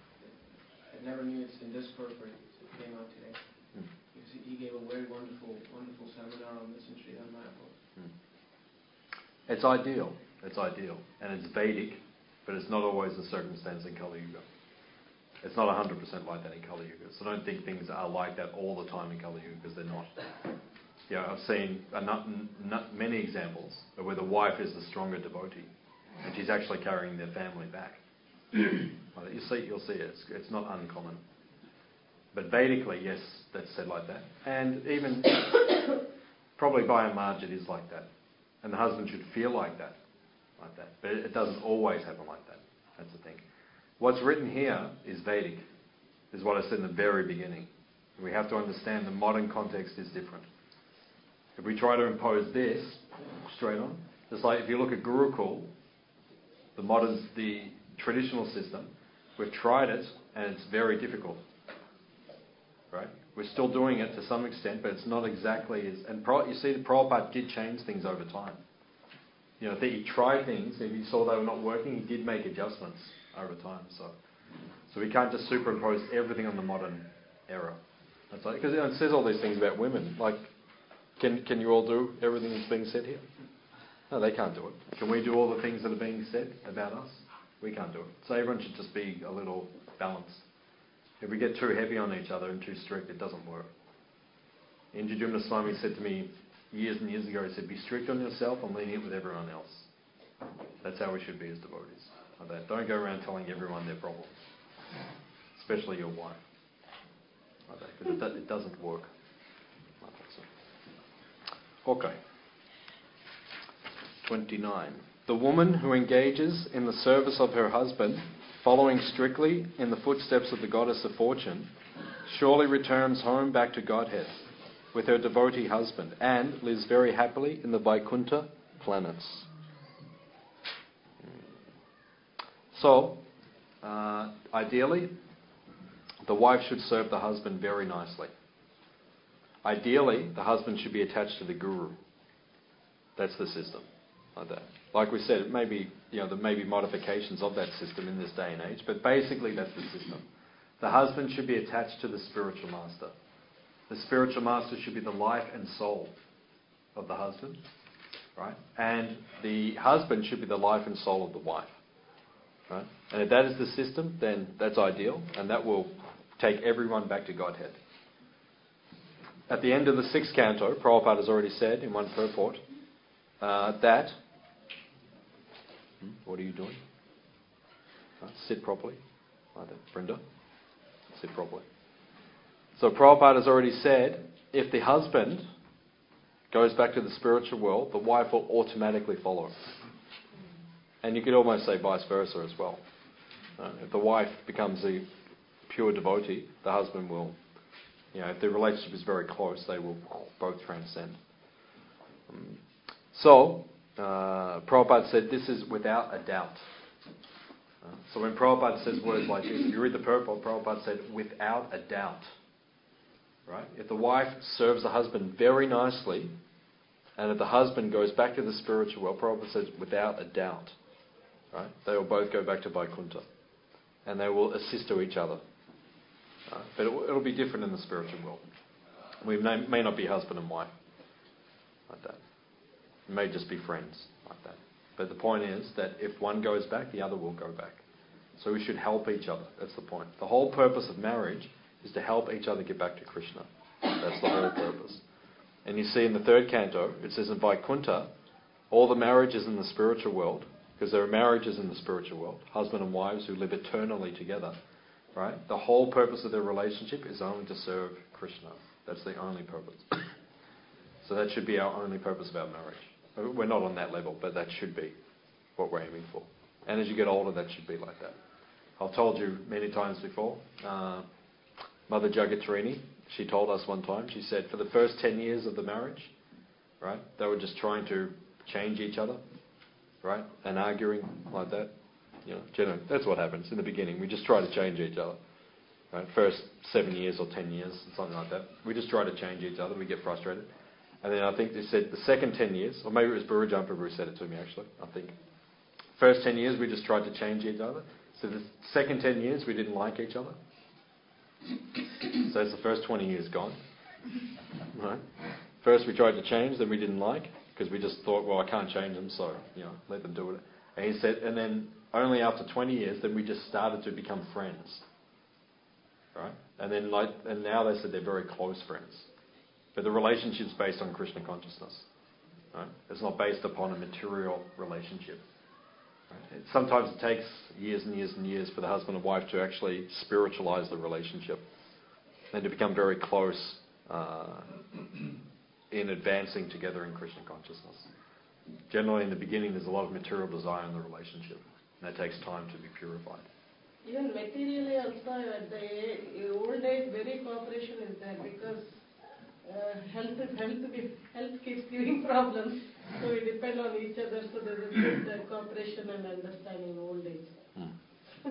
I never knew it's in this purport. It came out today. Hmm. Because he gave a very wonderful, wonderful seminar on this in Sridhar Mayapur. Hmm. It's ideal. It's ideal. And it's Vedic, but it's not always the circumstance in Kali Yuga. It's not one hundred percent like that in Kali Yuga. So don't think things are like that all the time in Kali Yuga, because they're not. Yeah, I've seen a not, not many examples of where the wife is the stronger devotee, and she's actually carrying their family back. You see, you'll see it. It's, it's not uncommon. But Vedically, yes, that's said like that. And even probably by and large, it is like that. And the husband should feel like that, like that. But it, it doesn't always happen like that. That's the thing. What's written here is Vedic. Is what I said in the very beginning. We have to understand the modern context is different. If we try to impose this straight on, it's like if you look at Gurukul, the modern, the traditional system, we've tried it and it's very difficult. Right? We're still doing it to some extent, but it's not exactly as. And Pro, you see, the Prabhupada did change things over time. You know, he tried things, and he saw they were not working. He did make adjustments over time. So, so we can't just superimpose everything on the modern era. That's like, because it says all these things about women, like. Can can you all do everything that's being said here? No, they can't do it. Can we do all the things that are being said about us? We can't do it. So everyone should just be a little balanced. If we get too heavy on each other and too strict, it doesn't work. Indradyumna Swami said to me years and years ago, he said, be strict on yourself and lenient with everyone else. That's how we should be as devotees. Like that. Don't go around telling everyone their problems, especially your wife. Like that, because it, do, it doesn't work. Like that, so. Okay. twenty-nine. The woman who engages in the service of her husband, following strictly in the footsteps of the goddess of fortune, surely returns home back to Godhead with her devotee husband and lives very happily in the Vaikuntha planets. So, uh, ideally, the wife should serve the husband very nicely. Ideally, the husband should be attached to the guru. That's the system. Like that. Like we said, it may be, you know, there may be modifications of that system in this day and age, but basically that's the system. The husband should be attached to the spiritual master. The spiritual master should be the life and soul of the husband, right? And the husband should be the life and soul of the wife, right? And if that is the system, then that's ideal, and that will take everyone back to Godhead. At the end of the sixth canto, Prabhupada has already said in one purport uh, that... Hmm, what are you doing? Right, sit properly. Like that. Brinda, sit properly. So Prabhupada has already said, if the husband goes back to the spiritual world, the wife will automatically follow. And you could almost say vice versa as well. Uh, if the wife becomes a pure devotee, the husband will, you know, if the relationship is very close, they will both transcend. Um, so, uh, Prabhupada said this is without a doubt. Uh, so when Prabhupada says words like this, if you read the purport, Prabhupada said without a doubt. Right? If the wife serves the husband very nicely, and if the husband goes back to the spiritual world, Prabhupada says without a doubt, right? They will both go back to Vaikuntha, and they will assist to each other. Right? But it will, it'll be different in the spiritual world. We may, may not be husband and wife like that. We may just be friends like that. But the point is that if one goes back, the other will go back. So we should help each other. That's the point. The whole purpose of marriage is to help each other get back to Krishna. That's the whole purpose. And you see in the third canto, it says in Vaikuntha, all the marriages in the spiritual world, because there are marriages in the spiritual world, husband and wives who live eternally together, right? The whole purpose of their relationship is only to serve Krishna. That's the only purpose. So that should be our only purpose of our marriage. We're not on that level, but that should be what we're aiming for. And as you get older, that should be like that. I've told you many times before, uh, Mother Jagatarini, she told us one time, she said for the first ten years of the marriage, right, they were just trying to change each other, right, and arguing like that. You know, generally, that's what happens in the beginning. We just try to change each other. Right? First seven years or ten years, something like that. We just try to change each other. We get frustrated. And then I think they said the second ten years, or maybe it was Burujam Prabhu who said it to me actually, I think. First ten years we just tried to change each other. So the second ten years we didn't like each other. So it's the first twenty years gone. Right? First we tried to change, then we didn't like, because we just thought, well, I can't change them, so, you know, let them do it. And he said, and then only after twenty years, then we just started to become friends. Right? And then like, and now they said they're very close friends. But the relationship's based on Krishna consciousness. Right? It's not based upon a material relationship. Right? It, sometimes it takes years and years and years for the husband and wife to actually spiritualize the relationship and to become very close uh, in advancing together in Krishna consciousness. Generally, in the beginning, there's a lot of material desire in the relationship, and that takes time to be purified. Even materially also, at the old age, very cooperation is there because uh, health, health, health keeps giving problems, so we depend on each other, so there is good uh, cooperation and understanding in old age. Hmm.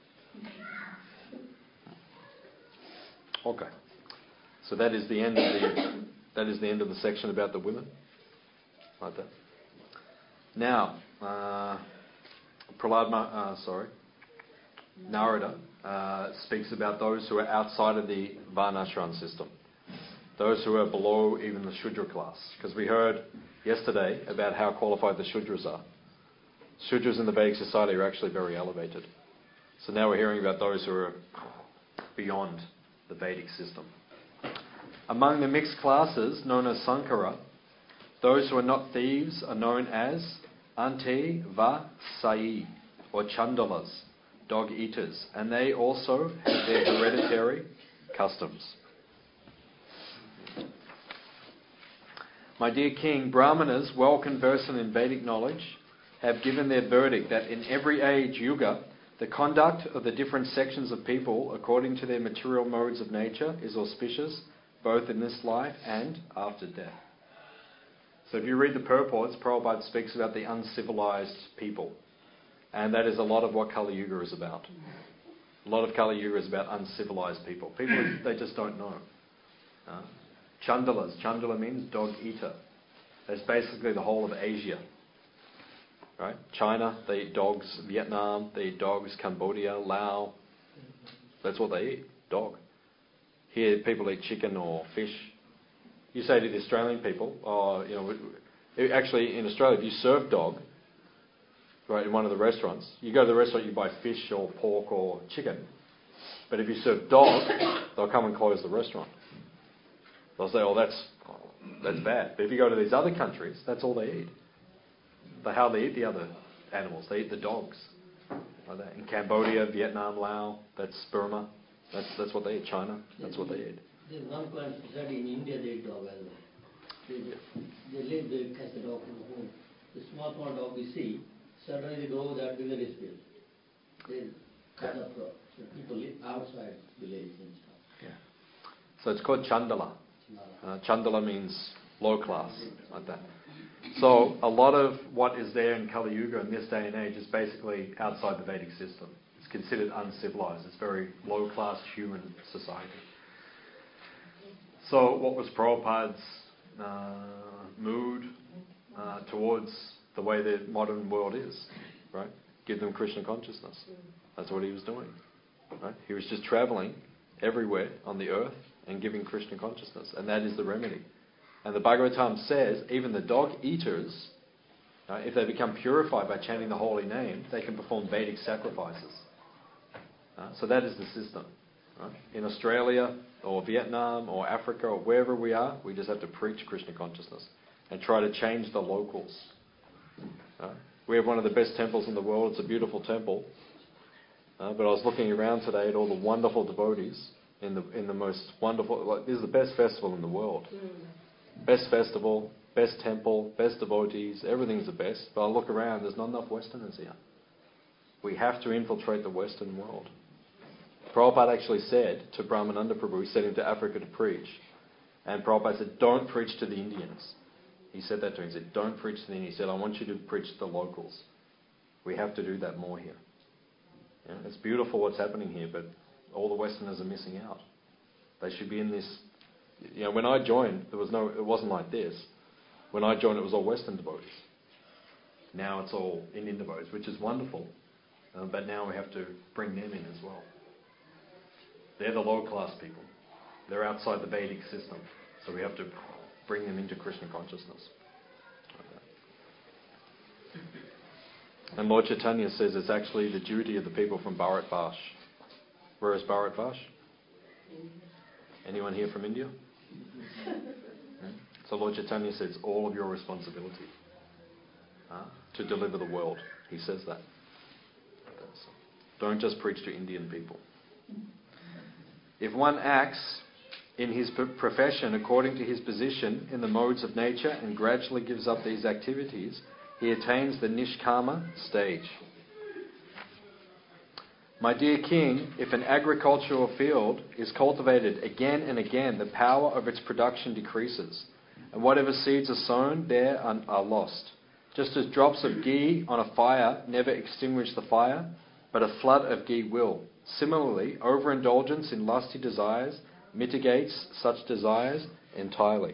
Okay, so that is the end of the that is the end of the section about the women, like that. Now, uh, Prahlad, uh, sorry, Narada uh, speaks about those who are outside of the Varnashram system, those who are below even the Shudra class. Because we heard yesterday about how qualified the Shudras are. Shudras in the Vedic society are actually very elevated. So now we're hearing about those who are beyond the Vedic system. Among the mixed classes known as Sankara, those who are not thieves are known as Ante Va Sai, or Chandalas, dog eaters, and they also have their hereditary customs. My dear King, Brahmanas, well conversant in Vedic knowledge, have given their verdict that in every age, yuga, the conduct of the different sections of people according to their material modes of nature is auspicious, both in this life and after death. So if you read the purports, Prabhupada speaks about the uncivilized people. And that is a lot of what Kali Yuga is about. A lot of Kali Yuga is about uncivilized people. People, they just don't know. Uh, Chandalas. Chandala means dog eater. That's basically the whole of Asia. Right? China, they eat dogs. Vietnam, they eat dogs. Cambodia, Laos. That's what they eat. Dog. Here, people eat chicken or fish. You say to the Australian people, oh, you know, actually in Australia, if you serve dog, right, in one of the restaurants, you go to the restaurant, you buy fish or pork or chicken. But if you serve dog, they'll come and close the restaurant. They'll say, oh, that's that's bad. But if you go to these other countries, that's all they eat. They hardly eat the other animals. They eat the dogs. Like that. In Cambodia, Vietnam, Laos, that's Burma. That's that's what they eat. China, that's what they eat. There's one point study in India, they eat dog as well. They, they live, they catch the dog from the home. The small, small dog we see, suddenly they go that bigger is built. They cut up the so people live outside villages and stuff. Yeah. So it's called Chandala. Uh, Chandala means low class, like that. So a lot of what is there in Kali Yuga in this day and age is basically outside the Vedic system. It's considered uncivilized. It's very low class human society. So what was Prabhupada's uh, mood uh, towards the way the modern world is, right? Give them Krishna consciousness. That's what he was doing, right? He was just travelling everywhere on the earth and giving Krishna consciousness, and that is the remedy. And the Bhagavatam says even the dog eaters, right, if they become purified by chanting the holy name, they can perform Vedic sacrifices. Uh, so that is the system. Right? In Australia or Vietnam or Africa or wherever we are, we just have to preach Krishna consciousness and try to change the locals. Uh, we have one of the best temples in the world. It's a beautiful temple. Uh, but I was looking around today at all the wonderful devotees in the in the most wonderful. Like, this is the best festival in the world. Mm. Best festival, best temple, best devotees. Everything's the best. But I look around. There's not enough Westerners here. We have to infiltrate the Western world. Prabhupada actually said to Brahmananda Prabhu, he sent him to Africa to preach. And Prabhupada said, don't preach to the Indians. He said that to him. He said, don't preach to the Indians. He said, I want you to preach to the locals. We have to do that more here. Yeah, it's beautiful what's happening here, but all the Westerners are missing out. They should be in this. You know, when I joined, there was no. It wasn't like this. When I joined, it was all Western devotees. Now it's all Indian devotees, which is wonderful. Um, but now we have to bring them in as well. They're the low-class people. They're outside the Vedic system. So we have to bring them into Krishna consciousness. Okay. And Lord Chaitanya says it's actually the duty of the people from Bharat Vash. Where is Bharat Vash? Anyone here from India? Hmm? So Lord Chaitanya says it's all of your responsibility uh, to deliver the world. He says that. Okay, so don't just preach to Indian people. If one acts in his profession according to his position in the modes of nature and gradually gives up these activities, he attains the Nishkama stage. My dear King, if an agricultural field is cultivated again and again, the power of its production decreases, and whatever seeds are sown there are, are lost. Just as drops of ghee on a fire never extinguish the fire, but a flood of ghee will. Similarly, overindulgence in lusty desires mitigates such desires entirely.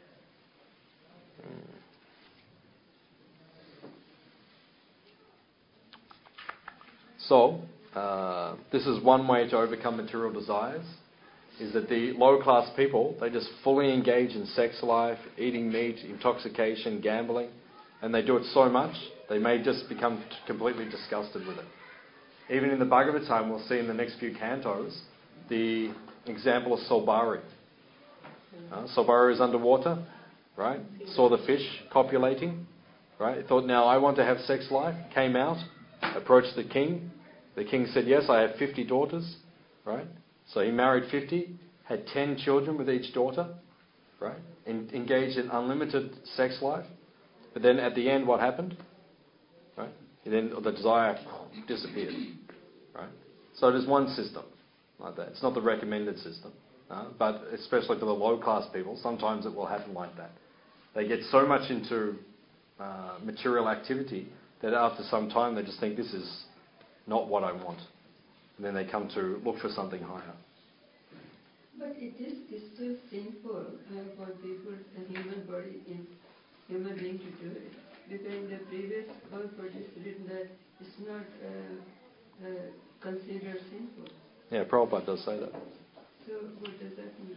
So, uh, this is one way to overcome material desires, is that the low-class people, they just fully engage in sex life, eating meat, intoxication, gambling, and they do it so much, they may just become t- completely disgusted with it. Even in the Bhagavatam, we'll see in the next few cantos, the example of Solbari. Uh, Solbara is underwater, right? Saw the fish copulating, right? Thought, now I want to have sex life. Came out, approached the king. The king said, yes, I have fifty daughters, right? So he married fifty, had ten children with each daughter, right? En- engaged in unlimited sex life. But then at the end, what happened? Right? Then the desire disappeared, right? So it is one system like that. It's not the recommended system, uh, but especially for the low-class people, sometimes it will happen like that. They get so much into uh, material activity that after some time they just think this is not what I want. And then they come to look for something higher. But it is still sinful uh, for people, a human body, in human being to do it. Because in the previous verse it's written that it's not uh, uh, considered sinful. Yeah, Prabhupada does say that. So what does that mean?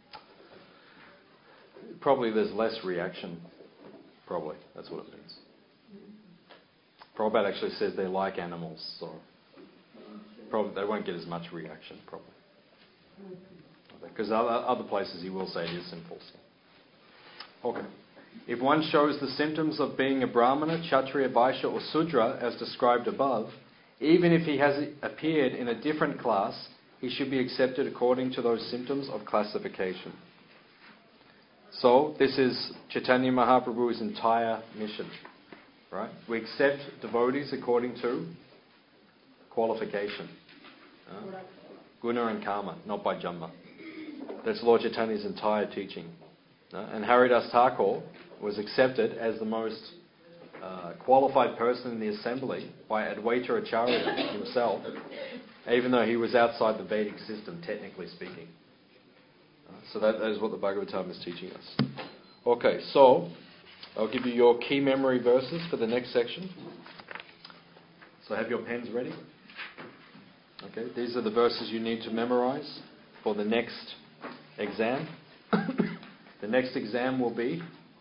Probably there's less reaction. Probably, that's what it means. Prabhupada actually says they're like animals, so probably they won't get as much reaction, probably. Because other, other places he will say it is sinful. Okay. If one shows the symptoms of being a Brahmana, Kshatriya, Vaishya or Sudra as described above, even if he has appeared in a different class, he should be accepted according to those symptoms of classification. So, this is Chaitanya Mahaprabhu's entire mission. Right? We accept devotees according to qualification. Uh, guna and karma, not by Janma. That's Lord Chaitanya's entire teaching. Uh, and Haridas Thakur was accepted as the most uh, qualified person in the assembly by Advaita Acharya himself, even though he was outside the Vedic system, technically speaking. Uh, so that, that is what the Bhagavatam is teaching us. Okay, so I'll give you your key memory verses for the next section. So have your pens ready. Okay, these are the verses you need to memorize for the next exam. The next exam will be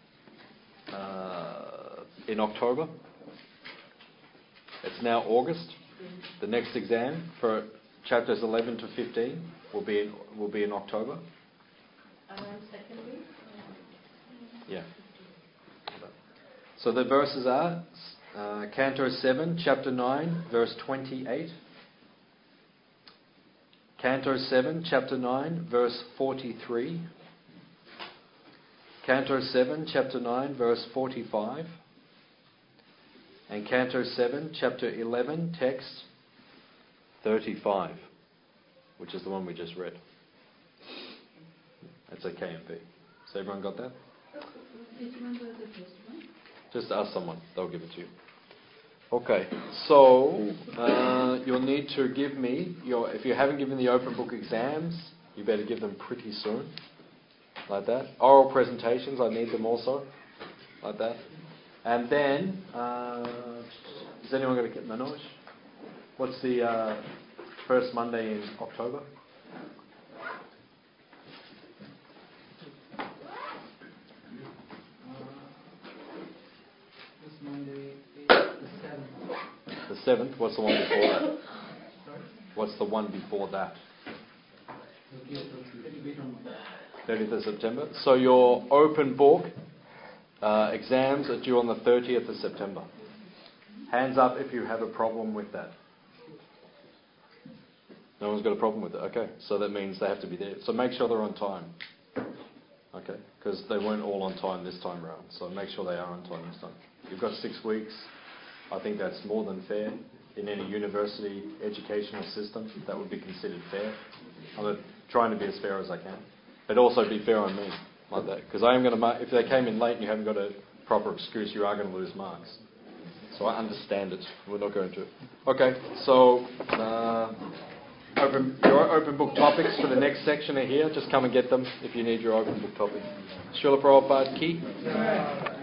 uh, in October. It's now August. The next exam for chapters eleven to fifteen will be in, will be in October. Around second week? Yeah. So the verses are uh, Canto seven, Chapter nine, verse twenty-eight. Canto seven, Chapter nine, verse forty-three. Canto seven, Chapter nine, verse forty-five. And Canto seven, Chapter eleven, text thirty-five, which is the one we just read. That's a K M P. So everyone got that? Which one was the first one? Just ask someone, they'll give it to you. Okay, so uh, you'll need to give me your. If you haven't given the open book exams, you better give them pretty soon, like that. Oral presentations, I need them also, like that. And then, uh, is anyone going to get Manoj? What's the uh, first Monday in October? Monday, the seventh. The seventh. What's the one before that? What's the one before that? thirtieth of September. So your open book uh, exams are due on the thirtieth of September. Hands up if you have a problem with that. No one's got a problem with it. Okay, so that means they have to be there. So make sure they're on time. Okay, because they weren't all on time this time around. So make sure they are on time this time. You've got six weeks. I think that's more than fair in any university educational system. That would be considered fair. I'm trying to be as fair as I can, but also be fair on me like that. Because I am going to mark. If they came in late and you haven't got a proper excuse, you are going to lose marks. So I understand it. We're not going to. Okay, so uh, open, your open book topics for the next section are here. Just come and get them if you need your open book topic. Srila Prabhupada Ki.